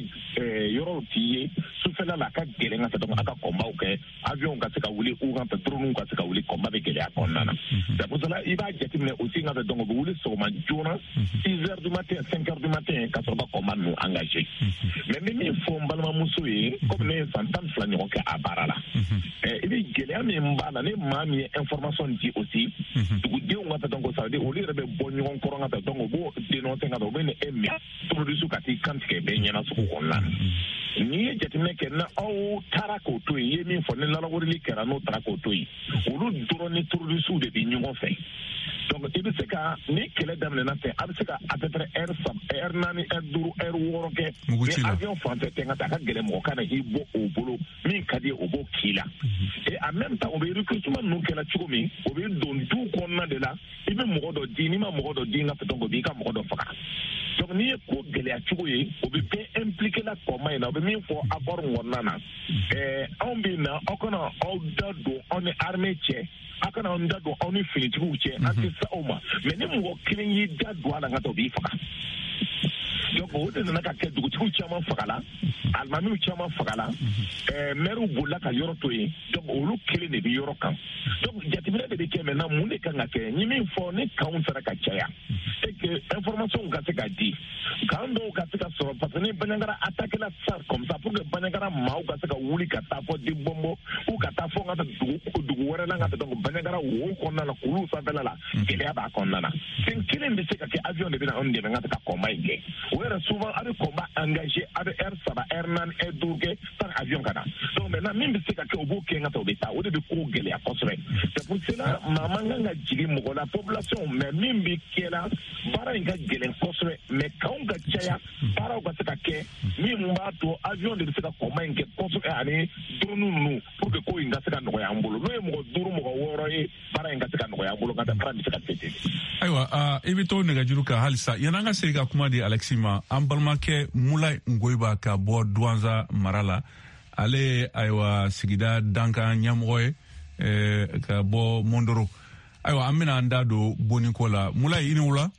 yɔrɔw t'i ye sufɛla la a ka gɛlɛn ka donc a ka kɔnbaw kɛ avion ka se ka wuli ou ka drone ka se ka wuli kɔnba bɛ gɛlɛya kɔnɔna na c'est pour cela i b'a jateminɛ aussi nka donc o bɛ wuli sɔgɔma joona 6 heures du matin 5 heures du matin ka sɔrɔ ka kɔnba ninnu engagé mais ni min fɔ n balimamuso ye comme ne ye san 12 ɲɔgɔn kɛ a baara la i bɛ gɛlɛya min b'a la ni maa min ye information di aussi dugudenw ka donc ça veut dire olu yɛrɛ bɛ bɔ ɲɔgɔn kɔrɔ ka taa donc o b'o dénoncer ka taa o bɛ ni e minɛ produit ka t'i kantigɛ bɛɛ ɲɛna sugu kɔnɔna na n'i ye jateminɛ kɛ na aw taara k'o to yen i ye min fɔ ni lalawurili kɛra n'o taara k'o to yen olu dɔrɔn ni produit de bɛ ɲɔgɔn fɛ donc i bɛ se ka ni kɛlɛ daminɛna fɛ a bɛ se ka à peu près heure 4 heure 5 heure 6 kɛ ni avion fan fɛ tɛ ka taa a ka gɛlɛn mɔgɔ kana i bɔ o bolo min ka di o b'o k'i la et en même temps o bɛ recrutement ninnu kɛla cogo min o bɛ don du kɔnɔna de la i bɛ mɔgɔ dɔ di n'i ma mɔgɔ dɔ di n ka fɛ donc o b'i ka mɔgɔ dɔ faga donc n'i ye ko gɛlɛya cogo ye o bɛ bɛɛ impliqué la kɔma in na o bɛ min fɔ accord kɔnɔna na anw bɛ na aw kana aw da don aw ni armée cɛ aw kana da don aw ni finitigiw cɛ an tɛ sa aw ma mais ni mɔgɔ kelen y'i da don a la nka o b'i faga donc o de nana ka kɛ dugutigiw caman fagala alimamiw caman fagala maires bolila ka yɔrɔ to yen donc olu kelen de bɛ yɔrɔ kan donc jateminɛ de bɛ kɛ maintenant mun de kan ka kɛ n ye min fɔ ni kanw sera ka caya et que information ka se ka di kan dɔw ka se ka sɔrɔ parce que ni Bandiagara attaqué la sisan comme ça pour que Bandiagara maaw ka se ka wuli ka taa fɔ Dibombo ou ka taa fɔ n ka taa dugu wɛrɛ la n ka taa donc Bandiagara wo kɔnɔna la k'olu sanfɛla la gɛlɛya b'a kɔnɔna na fɛn kelen bɛ se ka kɛ avion de bɛ na anw dɛmɛ n ka se ka combat in kɛ o yɛrɛ souvent a bɛ combat engagé a bɛ heure 3 heure 4 heure 5 kɛ sans avion ka na donc maintenant min bɛ se ka kɛ o b'o kɛ n ka taa o bɛ taa o de bɛ ko gɛlɛya kosɛbɛ c'est pour cela maa man kan ka jigin mɔgɔ la population mais min bɛ kɛla baara in ka gɛlɛn kosɛbɛ mais kanw ka caya baaraw ka se ka kɛ min b'a to avion de bɛ se ka combat in kɛ kosɛbɛ ani drone ninnu pour que ko in ka se ka nɔgɔya an bolo n'o ye mɔgɔ 5 mɔgɔ 6 ye baara in ka se ka nɔgɔya an bolo ka taa baara bɛ se ka kɛ ten. Ayiwa i bɛ to nɛgɛjuru kan halisa yan'an ka segin ka kuma di Alexis ma an balimakɛ Mulayi Ngoyiba ka bɔ Douentza mara la ale ye ayiwa sigida dankan ɲɛmɔgɔ ye ka bɔ Mondoro ayiwa an bɛna an da don boniko la Mulayi i ni wula.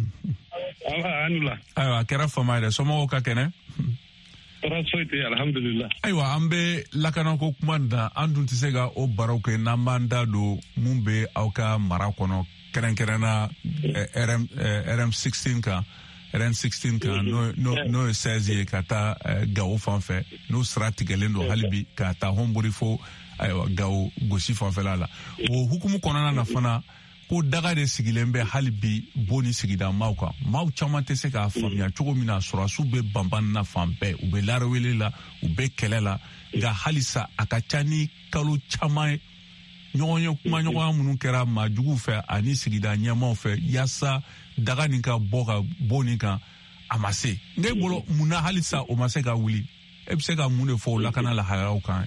Ayiwa a kɛra fama yɛrɛ somɔgɔw ka kɛnɛ. Alhamdulillah. Ayiwa an bɛ lakanako kuma da an dun tɛ se ka o baraw kɛ n'an b'an da don mun bɛ aw ka mara kɔnɔ kɛrɛnkɛrɛnna RM16 kan RN16 kan n'o ye 16 ye ka taa Gawo fan fɛ n'o sira tigɛlen don hali bi ka taa Honbori fo ayiwa Gawo gosi fanfɛla la o hukumu kɔnɔna na fana ko daga de sigilen bɛ hali bi Boni sigida maaw kan maaw caman tɛ se k'a faamuya cogo min na sɔrɔdasiw bɛ banban na fan bɛɛ u bɛ larawele la u bɛ kɛlɛ la nka halisa a ka ca ni kalo caman ye ɲɔgɔn ye kuma ɲɔgɔnya minnu kɛra maajuguw fɛ ani sigida ɲɛmaaw fɛ yaasa daga nin ka bɔ ka bɔ nin kan a ma se ne bolo mun na halisa o ma se ka wuli e bɛ se ka mun de fɔ o lakana lahalaw kan.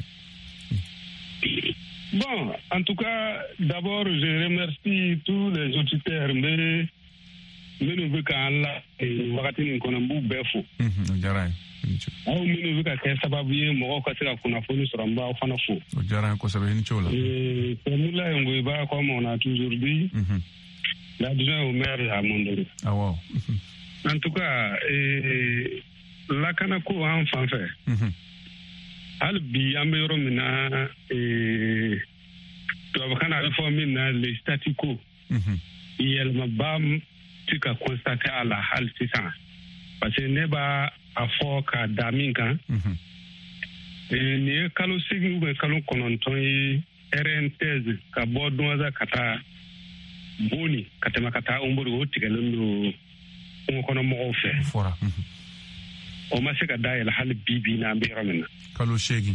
Bon, en tout cas, d'abord, je remercie tous les auditeurs, mais nous veut qu'en la wakati ni kona mbu befo. Jaray. Aw minu veut ka sababu ye mɔgɔw ka se ka kunnafoni sɔrɔ n b'aw fana fo. Jaray kosɛbɛ i ni ce o la. Mulayi Ngoyiba comme on a toujours dit, l'adjoint au maire à Mondoro. Ah wow. En tout cas, lakana ko an fan fɛ. Hali bi an bɛ yɔrɔ min na tubabukan a bɛ fɔ min na le statu quo yɛlɛmaba tɛ ka constater a la hali sisan parce que ne b'a a fɔ ka da min kan nin ye kalo 8 ou kalo 9 ye RN13 ka bɔ Douentza ka taa Boni ka tɛmɛ ka taa Honbori o tigɛlen don kungo kɔnɔ mɔgɔw fɛ. O ma se ka dayɛlɛ hali bi na an bɛ yɔrɔ min na. Kalo 8.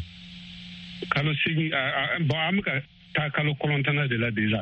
Bon an bɛ ka taa kalo 9 de la déjà.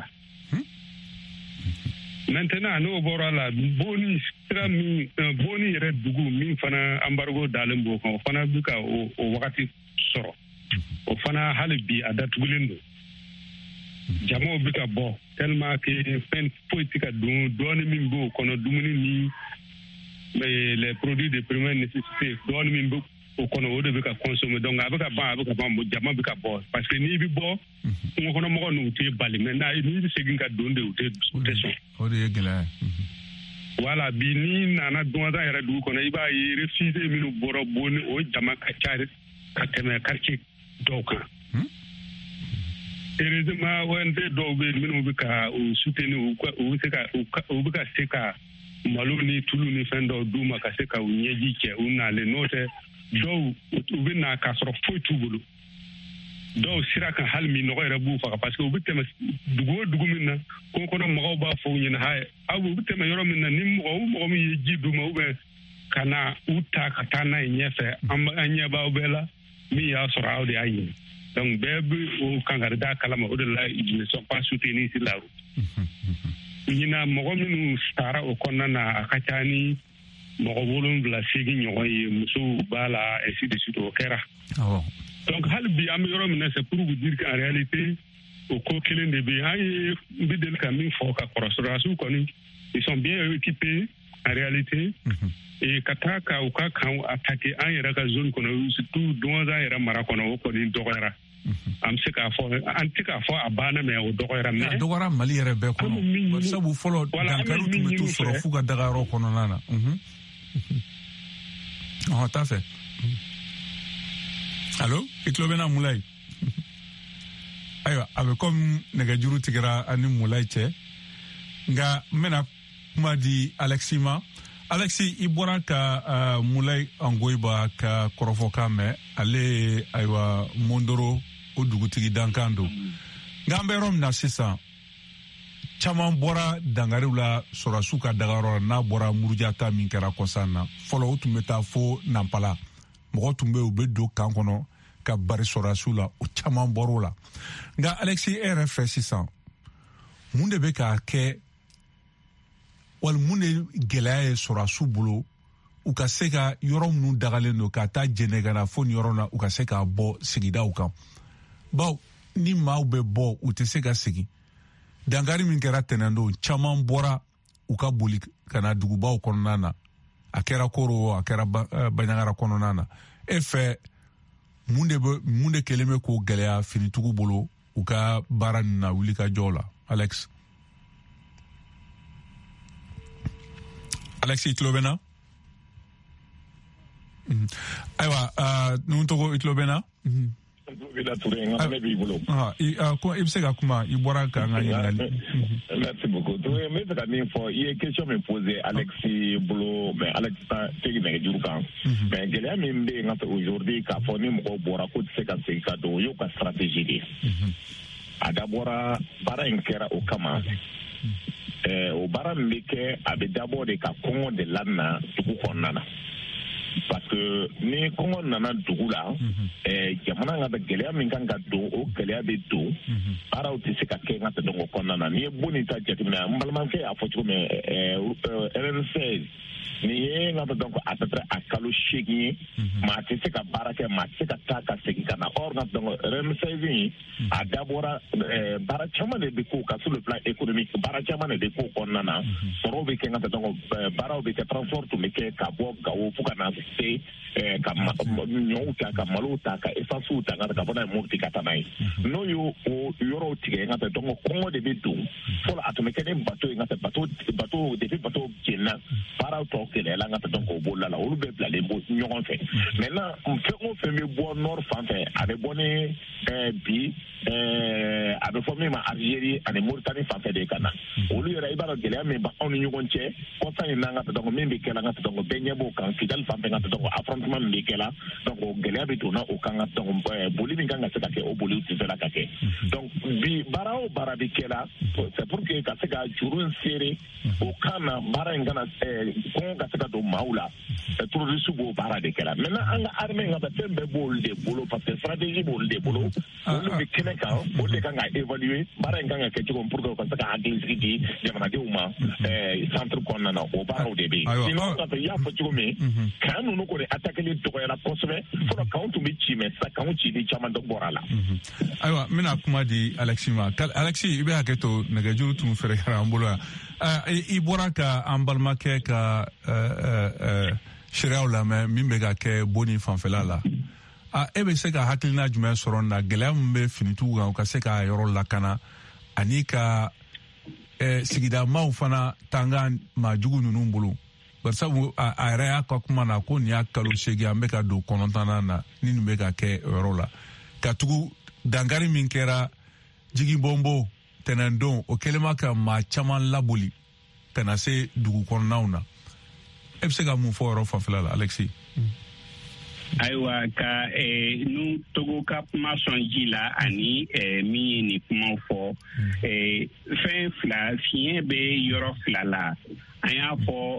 Maintenant n'o bɔra la Boni sira min Boni yɛrɛ dugu min fana embargo dalen b'o kan o fana bɛ ka o wagati sɔrɔ. O fana hali bi a datugulen don. Jamaw bɛ ka bɔ tellement que fɛn foyi tɛ ka don dɔɔni min b'o kɔnɔ dumuni ni les produits de première nécessité dɔɔni min bɛ o kono o de bɛ ka consommer donc a bɛ ka ban jama bɛ ka bɔ parce que n'i bɛ bɔ kungo kɔnɔ mɔgɔ ninnu tɛ bali mais n'i bɛ segin ka don de u tɛ sɔn. O de ye gɛlɛya ye. Voilà bi n'i nana donda yɛrɛ dugu kɔnɔ i b'a ye refusé minnu bɔra Boni o jama ka ca ka tɛmɛ quartier dɔw kan. Heureusement ONG dɔw bɛ yen minnu bɛ ka u soutenir u bɛ ka se ka malo ni tulu ni fɛn dɔw d'u ma ka se ka u ɲɛji cɛ u nalen n'o tɛ dɔw u bɛ na k'a sɔrɔ foyi t'u bolo dɔw sira kan hali min nɔgɔ yɛrɛ b'u faga parce que u bɛ tɛmɛ dugu o dugu min na kungo kɔnɔ mɔgɔw b'a fɔ u ɲɛna aw u bɛ tɛmɛ yɔrɔ min na ni mɔgɔ min ye ji d'u ma ka na u ta ka taa n'a ye ɲɛfɛ an ɲɛ b'aw bɛɛ la min y'a sɔrɔ aw de y'a ɲini donc bɛɛ bɛ o kankari d'a kalama o de la ils ne sont pas soutenus sur la route. Ɲina mɔgɔ minnu taara o kɔnɔna na a ka ca ni mɔgɔ 7-8 ɲɔgɔn ye musow b'a la ainsi de suite o kɛra. Donc hali bi an bɛ yɔrɔ min na c'est pour vous dire qu'en réalité o ko kelen de bɛ yen an ye n bɛ deli ka min fɔ ka kɔrɔ sɔrɔdasiw kɔni ils sont bien équipés en réalité et ka taa ka u ka kan attaquer an yɛrɛ ka zone kɔnɔ surtout Donzan yɛrɛ mara kɔnɔ o kɔni dɔgɔyara. An bɛ se k'a fɔ an tɛ k'a fɔ a banna mais o dɔgɔyara mais a dɔgɔyara Mali yɛrɛ bɛɛ kɔnɔ bari sabu fɔlɔ dankariw tun bɛ t'u sɔrɔ f'u ka dagayɔrɔ kɔnɔna na t'a fɛ allo i tulo bɛ na Mulayi ayiwa a bɛ comme nɛgɛjuru tigɛra ani Mulayi cɛ nka n bɛna kuma di Alexis ma. Alexis, i bɔra ka Mulayi Angoyiba ka kɔrɔfɔkan mɛn ale ayiwa Mondoro o dugutigi dankan don nka an bɛ yɔrɔ min na sisan caman bɔra dangariw la sɔrɔdasiw ka dagayɔrɔ la n'a bɔra murujata min kɛra kɔsan na fɔlɔ o tun bɛ taa fo Nampala mɔgɔ tun bɛ u bɛ don kan kɔnɔ ka bari sɔrɔdasiw la o caman bɔr'o la nka Alexis e yɛrɛ fɛ sisan mun de bɛ k'a kɛ wali mun de gɛlɛya ye sɔrɔdasiw bolo u ka se ka yɔrɔ minnu dagalen don ka taa jɛnɛ ka na fo ni yɔrɔ na u ka se k'a bɔ sigidaw kan bawo ni maaw bɛ bɔ u tɛ se ka segin dankari min kɛra tɛnɛndon caman bɔra u ka boli ka na dugubaw kɔnɔna na a kɛra Koro a kɛra Baɲangara kɔnɔna na e fɛ mun de kɛlen bɛ k'o gɛlɛya finitigiw bolo u ka baara nin na wuli ka jɔ la Alex i tulo bɛ na ayiwa nun tɔgɔ i tulo bɛ na i bɛ se ka kuma i bɔra ka an ka ɲininkali. Merci beaucoup. N bɛ fɛ ka min fɔ i ye question min posé Alexis bolo mais Alexis tegi nɛgɛjuru kan mais gɛlɛya min bɛ yen aujourd'hui k'a fɔ ni mɔgɔw bɔra k'u tɛ se ka segin ka don o y'u ka stratégie de ye a dabɔra baara in kɛra o kama o baara min bɛ kɛ a bɛ dabɔ de ka kɔngɔ de lamina dugu kɔnɔna na parce que ni kɔngɔ nana dugu la jamana ka gɛlɛya min kan ka don o gɛlɛya bɛ don baaraw tɛ se ka kɛ n ka tɛmɛ o kɔnɔna na n'i ye Boni ta jateminɛ n balimakɛ y'a fɔ cogo min RN16 nin ye n ka donc à peu près a kalo 8 ye maa tɛ se ka baara kɛ maa tɛ se ka taa ka segin ka na or n ka donc RN16 a dabɔra baara caman de bɛ k'o kan sur le plan économique baara caman de bɛ k'o kɔnɔna na sɔrɔw bɛ kɛ n ka donc baaraw bɛ kɛ transport tun bɛ kɛ ka bɔ Gawo fo ka na se ka ɲɔw ta ka malow ta ka esansiw ta ka bɔ n'a ye Mopti ka taa n'a ye n'o y'o yɔrɔw tigɛ n ka donc kɔngɔ de bɛ don fɔlɔ a tun bɛ kɛ ni bateau ye n ka bateau depuis bateau jenna baaraw tɔ gɛlɛyala n ka donc o b'o la olu bɛɛ bilalen bɔ ɲɔgɔn fɛ maintenant fɛn o fɛn bɛ bɔ nord fan fɛ a bɛ bɔ ni bi a bɛ fɔ min ma Algérie ani Mauritanie fan fɛ de ka na olu yɛrɛ i b'a dɔn gɛlɛya min b'anw ni ɲɔgɔn cɛ kɔsan in na n ka donc min bɛ kɛla n ka donc bɛɛ ɲɛ b'o kan Kidali fan fɛ n ka donc affrontement min bɛ kɛla donc gɛlɛya bɛ donna o kan ka donc boli min kan ka se ka kɛ o boli tɛ se la ka kɛ donc bi baara o baara bɛ kɛla c'est pour que ka se ka juru in seere o kan na baara in kana kɔngɔ ka se ka don maaw la terroriste b'o baara de kɛla maintenant an ka armée in ka fɛn bɛɛ b'olu de bolo parce que stratégie b'olu de bolo olu bɛ kɛnɛ kan o de kan ka évaluer baara in kan ka kɛ cogo min pour que o ka se ka hakilisigi di jamanadenw ma centre kɔnɔna na o baaraw de bɛ yen sinon i y'a fɔ cogo min kan ninnu kɔni attaqueli dɔgɔyara kosɛbɛ fɔlɔ kanw tun bɛ ci mɛ sisan kanw cili caman dɔ bɔra a la. ayiwa n bɛna kuma di Alexis ma Alexis i bɛ hakɛ to nɛgɛjuru tun fɛrɛkɛra an bolo yan i bɔra ka an balimakɛ ka sariyaw lamɛn min bɛ ka kɛ boni fanfɛla la e bɛ se ka hakilina jumɛn sɔrɔ na gɛlɛya min bɛ finitigiw kan u ka se ka yɔrɔ lakana ani ka sigida maaw fana tanga maajugu ninnu bolo barisabu a yɛrɛ y'a ka kuma na ko nin y'a kalo 8 an bɛ ka don 9 na ni nin bɛ ka kɛ yɔrɔ la ka tugu dankari min kɛra jigi bɔnbɔ tɛnɛndon o kɛlen ma ka maa caman laboli ka na se dugu kɔnɔnaw na e bɛ se ka mun fɔ yɔrɔ fanfɛla la Alexis ayiwa ka nu togo ka kuma sɔn ji la ani min ye nin kumaw fɔ fɛn fila fiɲɛ bɛ yɔrɔ fila la an y'a fɔ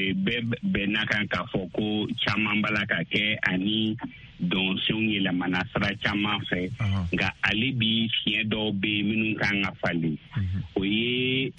bɛɛ n'a kan k'a fɔ ko caman b'a la ka kɛ ani dɔnsenw yɛlɛmana sira caman fɛ nka ale bi fiɲɛ dɔw bɛ yen minnu kan ka falen o ye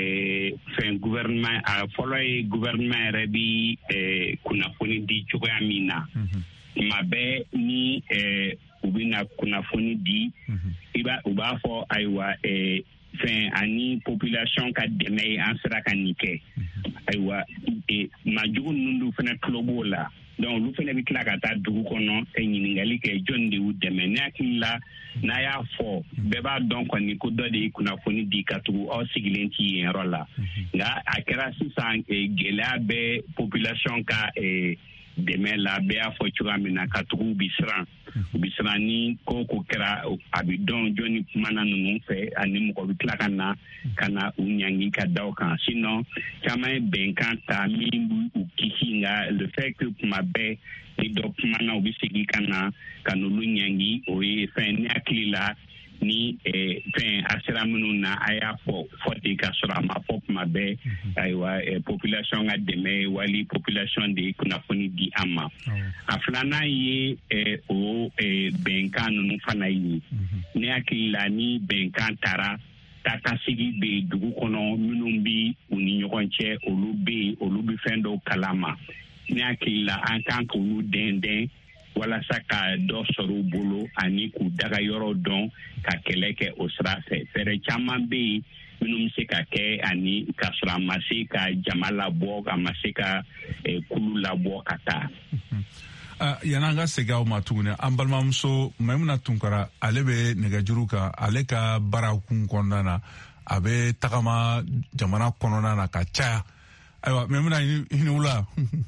fɛn gouvernement a fɔlɔ ye gouvernement yɛrɛ bi kunnafoni di cogoya min na tuma bɛɛ ni u bɛna kunnafoni di u b'a fɔ ayiwa fɛn ani population ka dɛmɛ ye an sera ka nin kɛ ayiwa majugu ninnu fana tulo b'o la donc olu fana bɛ tila ka taa dugu kɔnɔ ɲininkali kɛ jɔn de y'u dɛmɛ ne hakili la n'a y'a fɔ bɛɛ b'a dɔn kɔni ko dɔ de ye kunnafoni di ka tugu aw sigilen tɛ yen yɔrɔ la nka a kɛra sisan gɛlɛya bɛ population ka dɛmɛ la bɛɛ y'a fɔ cogoya min na ka tugu u bi siran ni ko kɛra a bɛ dɔn jɔnni kumana ninnu fɛ ani mɔgɔ bɛ tila ka na u ɲangi ka da o kan sinon caman ye bɛnkan ta min b'u kisi nka le fait que kuma bɛɛ ni dɔ kumana u bɛ segin ka n'olu ɲangi o ye fɛn ne hakili la ni fɛn a sera minnu na a y'a fɔ ten ka sɔrɔ a ma fɔ kuma bɛɛ ayiwa population ka dɛmɛ wali population de kunnafoni di an ma a filanan ye o bɛnkan ninnu fana ye ne hakili la ni bɛnkan taara takasigi bɛ dugu kɔnɔ minnu bɛ u ni ɲɔgɔn cɛ olu bɛ fɛn dɔw kalama ne hakili la an kan k'olu dɛndɛn walasa ka dɔ sɔrɔ u bolo ani k'u daga yɔrɔ dɔn ka kɛlɛ kɛ o sira fɛ fɛɛrɛ caman bɛ yen minnu bɛ se ka kɛ ani ka sɔrɔ a ma se ka jama labɔ a ma se ka kulu labɔ ka taa. Yan'an ka segin aw ma tuguni an balimamuso Mayimuna Tunkara ale bɛ nɛgɛjuru kan ale ka baara kun kɔnɔna na a bɛ tagama jamana kɔnɔna na ka caya ayiwa Mayimuna i ni wula.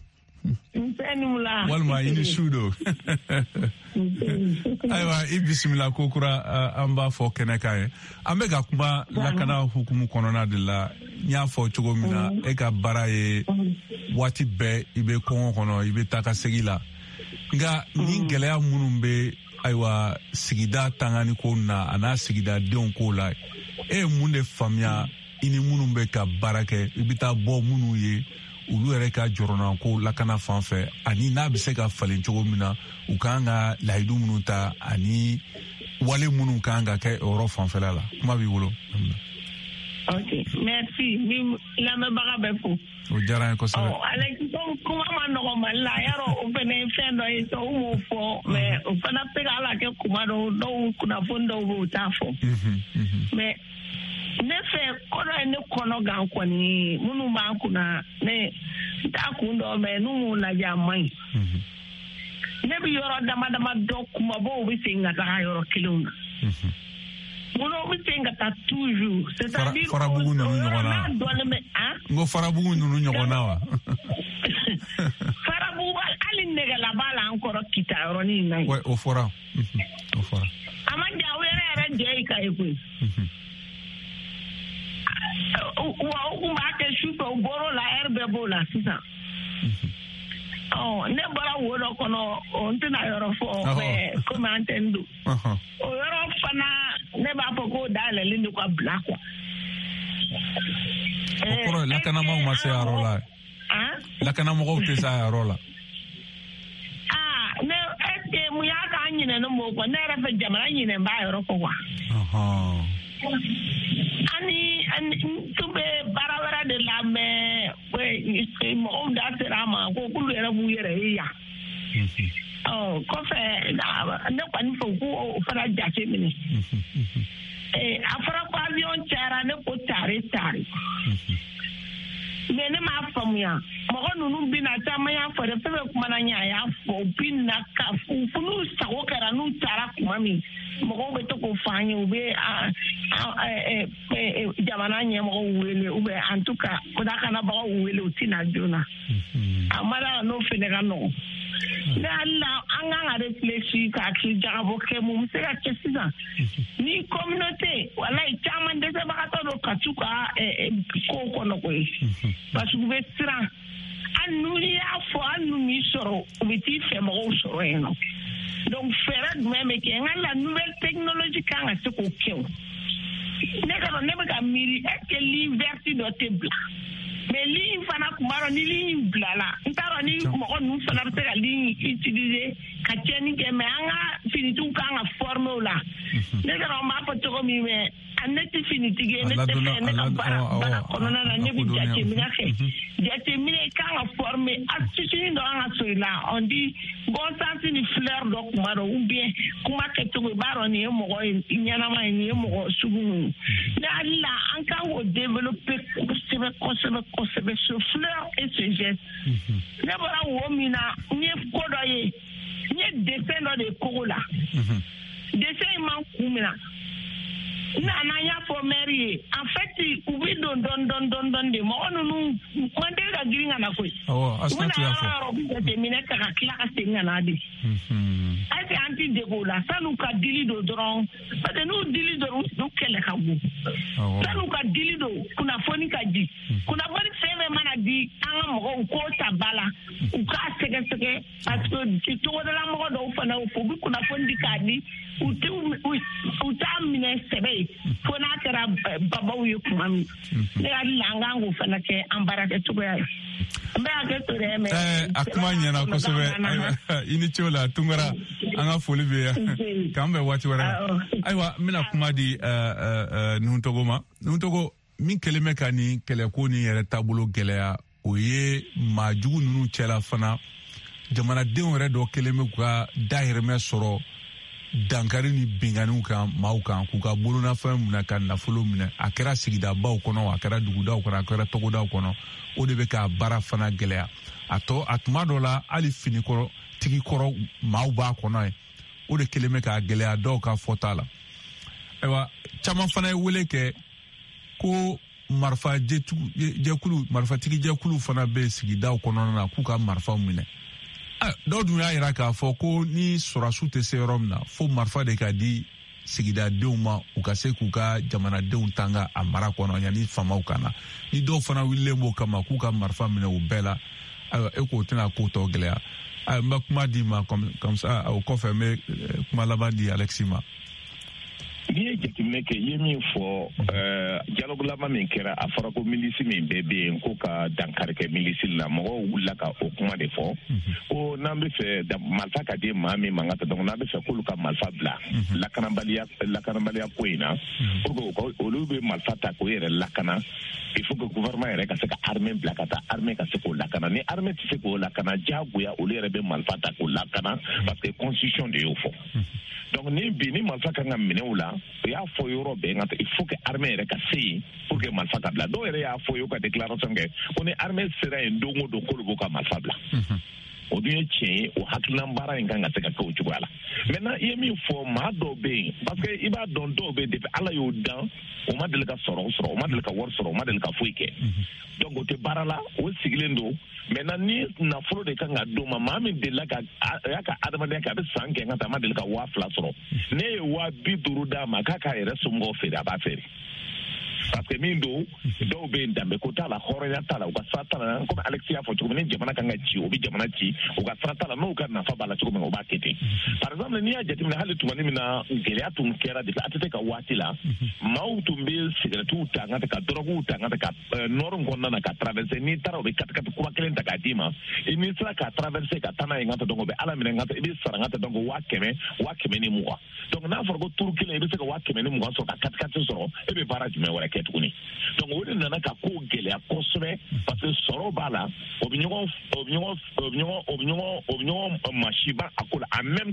Walima i ni su don ayiwa i bisimila ko kura an b'a fɔ kɛnɛ kan ye an bɛ ka kuma lakana hukumu kɔnɔna de la n y'a fɔ cogo min na e ka baara ye waati bɛɛ i bɛ kɔngɔ kɔnɔ i bɛ taa ka segin la nka ni gɛlɛya minnu bɛ ayiwa sigida tangani ko na a n'a sigida denw ko la e ye mun de faamuya i ni minnu bɛ ka baara kɛ i bɛ taa bɔ minnu ye olu yɛrɛ ka jɔrɔna ko lakana fan fɛ ani n'a bɛ se ka falen cogo min na u kan ka layidu minnu ta ani wale minnu kan ka kɛ yɔrɔ fanfɛla la kuma b'i bolo. Ok, merci. Ni lamɛnbaga bɛ fo. O diyara n ye kosɛbɛ. Alexis kuma ma nɔgɔ Mali la yarɔ o fana ye fɛn dɔ ye u m'o fɔ mais o fana bɛ se ka ala kɛ kuma dɔw kunnafoni dɔw b'o t'a fɔ. Mais ne fɛ kɔrɔ ye ne kɔnɔ gan kɔni minnu b'an kunna ne t'a kun dɔ mɛ n'u m'u lajɛ a man ɲi ne bɛ yɔrɔ dama dama dɔ kumabaw bɛ segin ka taga yɔrɔ kelenw na minnu bɛ segin ka taa toujours c'est-à-dire farabugu ninnu ɲɔgɔn na n'a dɔnnen bɛ n ko farabugu ninnu ɲɔgɔn na wa farabugu hali nɛgɛla b'a la an kɔrɔ kita yɔrɔnin na ye o fɔra a ma jan u yɛrɛ jɛ yi ka ye koyi wa u kun b'a kɛ sufɛ u bɔr'o la ɛri bɛɛ b'o la sisan ne bɔra wo dɔ kɔnɔ n tɛna yɔrɔ fɔ mais komi an tɛ n don o yɔrɔ fana ne b'a fɔ ko dayɛlɛlen de ka bila quoi o kɔrɔ lakanamaw ma se a yɔrɔ la lakanamɔgɔw tɛ se a yɔrɔ la ne est-ce que mun y'a k'an ɲinɛnen b'o kɔ ne yɛrɛ fɛ jamana ɲinɛn b'a yɔrɔ fɔ quoi ani tun bɛ baara wɛrɛ de la mais mɔgɔw da sera a ma ko k'olu yɛrɛ b'u yɛrɛ ye yan kɔfɛ ne kɔni fɛ k'o fana jate minɛ a fɔra ko avion cayara ne ko tare mais ne m'a faamuya mɔgɔ ninnu bina caman y'a fɔ dɛ fɛn fɛn kumana ɲɛ a y'a fɔ u bina ka n'u sago kɛra n'u taara kuma min mɔgɔw bɛ to k'o fɔ an ye u bɛ jamana ɲɛmɔgɔw wele u bɛ en tout cas kudakanabagaw wele u tɛna joona a ma da n'o fɛnɛ ka nɔgɔn ne hali la an kan ka réfléchir k'a k'i jagabɔ kɛ mun bɛ se ka kɛ sisan ni communauté walayi caman dɛsɛbagatɔ don ka t'u ka kow kɔnɔ koyi parce que u bɛ siran hali n'u y'a fɔ hali n'u m'i sɔrɔ u bɛ t'i fɛ mɔgɔw sɔrɔ yen nɔ donc fɛɛrɛ jumɛn bɛ kɛ n ka la nouvelle technologie kan ka se k'o kɛ o ne ka dɔn ne bɛ ka miiri est ce que ligne verte dɔ tɛ bila mais ligne fana tuma dɔ ni ligne bilala n t'a dɔn ni mɔgɔ ninnu fana bɛ se ka ligne utiliser ka tiɲɛni kɛ mais an ka finitigiw kan ka former o la ne ka dɔn n b'a fɔ cogo min mais ne tɛ finitigi ye ne tɛ fɛn ne ka baara kɔnɔna na ne bɛ jateminɛ kɛ jateminɛ kan ka former astuce dɔ an ka so i la on dit bon sens ni fleur dɔ tuma dɔ ou bien kuma kɛcogo i b'a dɔn nin ye mɔgɔ ɲɛnama ye nin ye mɔgɔ sugu min ne hali la an kan k'o développer kosɛbɛ kosɛbɛ kosɛbɛ ce fleur et ce geste ne bɔra wo min na n ye ko dɔ ye n ye dessin dɔ de kogo la dessin in man kun min na n'an y'a fɔ maire ye en fait u bɛ don dɔɔni de mɔgɔ ninnu man tɛ ka girin ka na koyi u bɛna yɔrɔ bɛ jateminɛ ta ka tila ka segin ka na de est-ce que an tɛ dege o la san'u ka dili don dɔrɔn parce que n'u dili dɔrɔn u kɛlɛ ka bon san'u ka dili don kunnafoni ka di kunnafoni fɛn fɛn mana di an ka mɔgɔw k'o ta ba la u k'a sɛgɛsɛgɛ parce que togodala mɔgɔ dɔw fana u bɛ kunnafoni di k'a di u t'a minɛ sɛbɛ ye fo n'a kɛra babaw ye kuma min ne hakili la an kan k'o fana kɛ an baarakɛ cogoya ye n bɛ hakɛ to dɛ mais a kuma ɲɛna kosɛbɛ i ni ce la Tunkara an ka foli bɛ yan k'an bɛn waati wɛrɛ la ayiwa n bɛna kuma di Nuhuntogo ma Nuhuntogo min kɛlen bɛ ka nin kɛlɛko ni yɛrɛ taabolo gɛlɛya o ye maajugu ninnu cɛla fana jamanadenw yɛrɛ dɔ kɛlen bɛ k'u ka dahirimɛ sɔrɔ dankari ni binganiw kan maaw kan k'u ka bolonafɛn minɛ ka nafolo minɛ a kɛra sigidabaw kɔnɔ a kɛra dugudaw kɔnɔ a kɛra tɔgɔdaw kɔnɔ o de bɛ k'a baara fana gɛlɛya a tuma dɔ la hali finikɔrɔ tigi kɔrɔ maaw b'a kɔnɔ ye o de kɛlen bɛ k'a gɛlɛya dɔw ka fɔta la ayiwa caman fana ye wele kɛ ko marifatigi jɛkulu fana bɛ sigidaw kɔnɔna na k'u ka marifaw minɛ dɔw dun y'a jira k'a fɔ ko ni sɔrɔdasiw tɛ se yɔrɔ min na fo marifa de ka di sigidadenw ma u ka se k'u ka jamanadenw tanga a mara kɔnɔ yanni faamaw ka na ni dɔw fana wililen b'o kama k'u ka marifa minɛ o bɛɛ la ayiwa e k'o tɛna ko tɔ gɛlɛya n bɛ kuma di ma comme ça o kɔfɛ n bɛ kuma laban di Alexis ma. N'i ye jateminɛ kɛ i ye min fɔ dialogue laban min kɛra a fɔra ko milisi min bɛɛ bɛ yen ko ka dankari kɛ milisi la mɔgɔw wulila ka o kuma de fɔ ko n'an bɛ fɛ marifa ka di maa min man kan tɛ donc n'an bɛ fɛ k'olu ka marifa bila lakanabaliya ko in na pour que olu bɛ marifa ta k'o yɛrɛ lakana il faut que gouvernement yɛrɛ ka se ka armée bila ka taa armée ka se k'o lakana ni armée tɛ se k'o lakana diyagoya olu yɛrɛ bɛ marifa ta k'o lakana parce que constitution de y'o fɔ donc ni marifa kan ka minɛ o la o y'a fɔ yɔrɔ bɛɛ nka il faut que armée yɛrɛ ka se yen pour que marifa ka bila dɔw yɛrɛ y'a fɔ y'u ka déclaration kɛ ko ni armée sera yen don o don k'olu b'u ka marifa bila o dun ye tiɲɛ ye o hakilinan baara in kan ka se ka kɛ o cogoya la maintenant i ye min fɔ maa dɔw bɛ yen parce que i b'a dɔn dɔw bɛ yen depuis ala y'o dan o ma deli ka sɔrɔ o ma deli ka wari sɔrɔ o ma deli ka foyi kɛ donc o tɛ baara la o sigilen don maintenant ni nafolo de kan ka d'o ma maa min delila ka a y'a ka adamadenya kɛ a bɛ san kɛ n ka taa a ma deli ka 2000 sɔrɔ ne ye 50 d'a ma k'a k'a yɛrɛ somɔgɔw feere a b'a feere parce que min don dɔw bɛ yen danbe ko t'a la hɔrɔnya t'a la u ka sira t'a la comme Alexis y'a fɔ cogo min ni jamana kan ka ci o bɛ jamana ci u ka sira t'a la n'u ka nafa b'a la cogo min o b'a kɛ ten par exemple n'i y'a jateminɛ hali tumani min na gɛlɛya tun kɛra depuis ATT ka waati la maaw tun bɛ sigarɛtiw ta n ka tɛ ka dɔrɔguw ta n ka tɛ ka nord kɔnɔna na ka traverser n'i taara o bɛ katikati kura kelen ta k'a d'i ma n'i sera ka traverser ka taa n'a ye n ka tɛ donc o bɛ ala minɛ n ka tɛ i bɛ sara n ka tɛ donc 10,000 ni 20 donc n'a fɔra ko turu kelen i bɛ se ka 10,000 ni 20 sɔrɔ ka katikati sɔrɔ e bɛ baara jumɛn wɛrɛ kɛ tuguni donc o de nana ka ko gɛlɛya kosɛbɛ parce que sɔrɔ b'a la o bɛ ɲɔgɔn masiba a ko la en même temps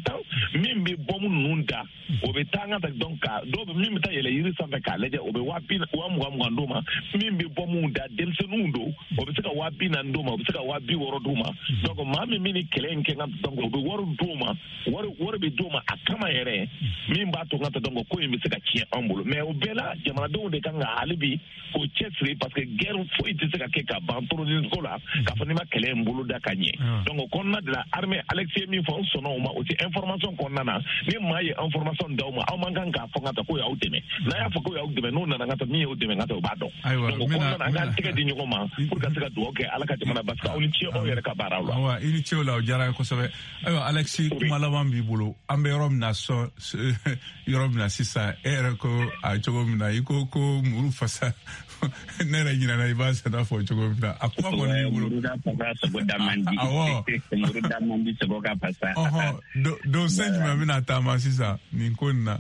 min bɛ bɔmu ninnu da o bɛ taa an ka donc dɔw bɛ min bɛ taa yɛlɛ yiri sanfɛ k'a lajɛ o bɛ 20,000 d'o ma min bɛ bɔmu da denmisɛnninw don o bɛ se ka 40,000 d'o ma o bɛ se ka 60,000 d'o ma donc maa min ni kɛlɛ in kɛ donc o bɛ wari d'o ma wari bɛ d'o ma a kama yɛrɛ min b'a to n ka taa donc ko in bɛ se ka tiɲɛ an bolo mais o bɛɛ la jamanadenw de kan ka hali bi k'o cɛsiri parce que guerre foyi tɛ se ka kɛ ka ban terrorisme ko la k'a fɔ n'i ma kɛlɛ in bolo da ka ɲɛ donc o kɔnɔna de la armée Alexis ye min fɔ n sɔnna o ma o tɛ information kɔnɔna na ni maa ye information d'aw ma aw man kan k'a fɔ n ka taa ko y'aw dɛmɛ n'a y'a fɔ ko y'aw dɛmɛ n'u nana n ka taa min y'aw dɛmɛ n ka taa o b'a dɔn donc o kɔnɔna na an k'an tɛgɛ di ɲɔgɔn ma pour ka se ka dugawu kɛ Ala ka jamana basika aw ni ce aw yɛrɛ ka baaraw la. Awa i ni ce o la o diyara n ye kosɛbɛ. Ayiwa Alexis kuma laban b'i bolo an bɛ yɔrɔ min na yɔrɔ min na sisan e yɛrɛ ko a cogo min na i ko muru fasa ne yɛrɛ ɲinɛna i b'a sɛnɛ fɔ cogo min na a kuma kɔni b'i bolo. Don fɛn jumɛn bɛna taama sisan nin ko nin na.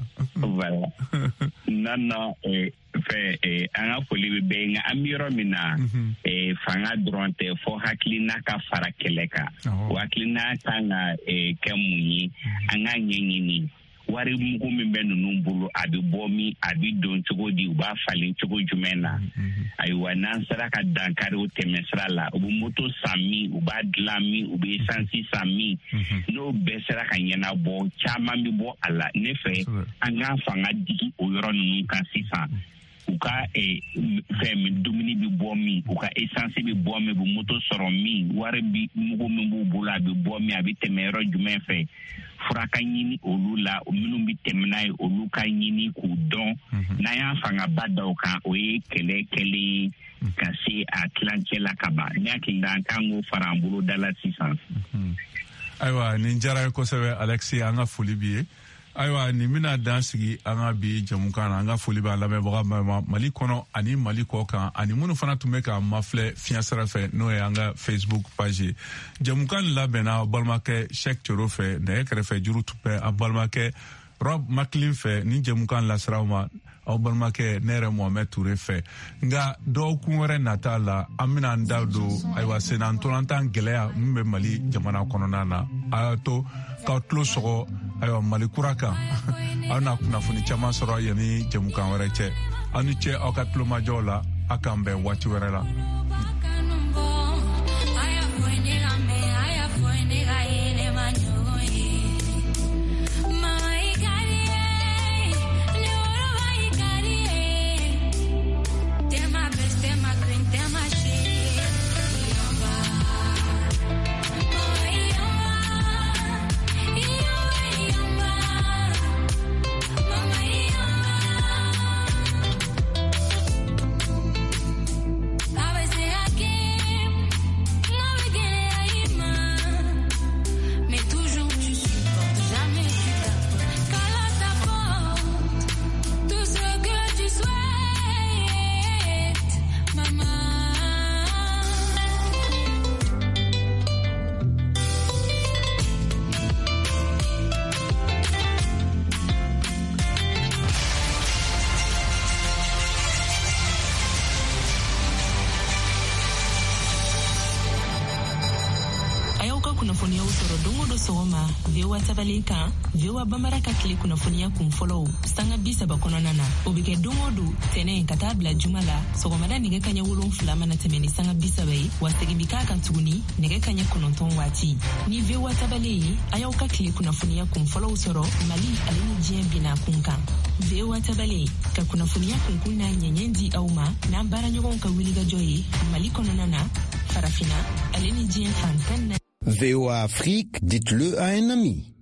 Nana fɛ an ka foli bɛ bɛɛ nka an bɛ yɔrɔ min na fanga dɔrɔn tɛ fɔ hakilina ka fara kɛlɛ kan o hakilina kan ka kɛ mun ye an ka ɲɛɲini wari mugu min bɛ ninnu bolo a bɛ bɔ min a bɛ don cogo di u b'a falen cogo jumɛn na ayiwa n'an sera ka dankari o tɛmɛsira la u bɛ moto san min u b'a dilan min u bɛ esansi san min n'o bɛɛ sera ka ɲɛnabɔ caman bɛ bɔ a la ne fɛ an k'an fanga digi o yɔrɔ ninnu kan sisan u ka fɛn min dumuni bɛ bɔ min u ka esansi bɛ bɔ min u bɛ moto sɔrɔ min wari mugu min b'u bolo a bɛ bɔ min a bɛ tɛmɛ yɔrɔ jumɛn fɛ fura ka ɲini olu la minnu bɛ tɛmɛ n'a ye olu ka ɲini k'u dɔn n'an y'a fangaba da o kan o ye kɛlɛ kɛlen ka se a tilancɛ la ka ban ne hakili la an kan k'o fara an bolo da la sisan. Ayiwa nin diyara ye kosɛbɛ Alexis an ka foli b'i ye. Ayiwa nin bɛna dan sigi an ka bi jamukan na an ka foli b'a lamɛnbaga ma Mali kɔnɔ ani Mali kɔ kan ani minnu fana tun bɛ ka mafilɛ fiɲɛ sira fɛ n'o ye an ka Facebook page ye jamukan labɛnna balimakɛ Cheikh Thioro fɛ nɛgɛ kɛrɛfɛ juru tun bɛ a balimakɛ Rob Macklin fɛ ni jamukan lasiraw ma aw balimakɛ ne yɛrɛ Mohamed Touré fɛ nka dɔgɔkun wɛrɛ nata la an bɛna an da don ayiwa senna ntolantan gɛlɛya min bɛ Mali jamana kɔnɔna na a y'a to k'aw tulo sɔgɔ ayiwa Mali kura kan aw na kunnafoni caman sɔrɔ yanni jamukan wɛrɛ cɛ aw ni ce aw ka tulomajɔw la a k'an bɛn waati wɛrɛ la. kunnafoniyaw sɔrɔ don o don sɔgɔma VOA tabalen kan VOA Bambara ka tile kunnafoniya kun fɔlɔw sanga 30 kɔnɔna na o bɛ kɛ don o don tɛnɛ ka taa bila juma la sɔgɔmada nɛgɛ kaɲɛ 7 mana tɛmɛ ni sanga 30 ye wa segin bi k'a kan tuguni nɛgɛ kaɲɛ 9 waati ni VOA tabalen ye a y'aw ka tile kunnafoniya kun fɔlɔw sɔrɔ Mali ale ni diɲɛ bina kun kan VOA tabalen ka kunnafoniya kunkun na ɲɛɲɛ di aw ma n'an baaraɲɔgɔnw ka wulikajɔ ye Mali kɔnɔna na farafina ale ni diɲɛ fan tan na VOA Afrique, dites-le à un ami.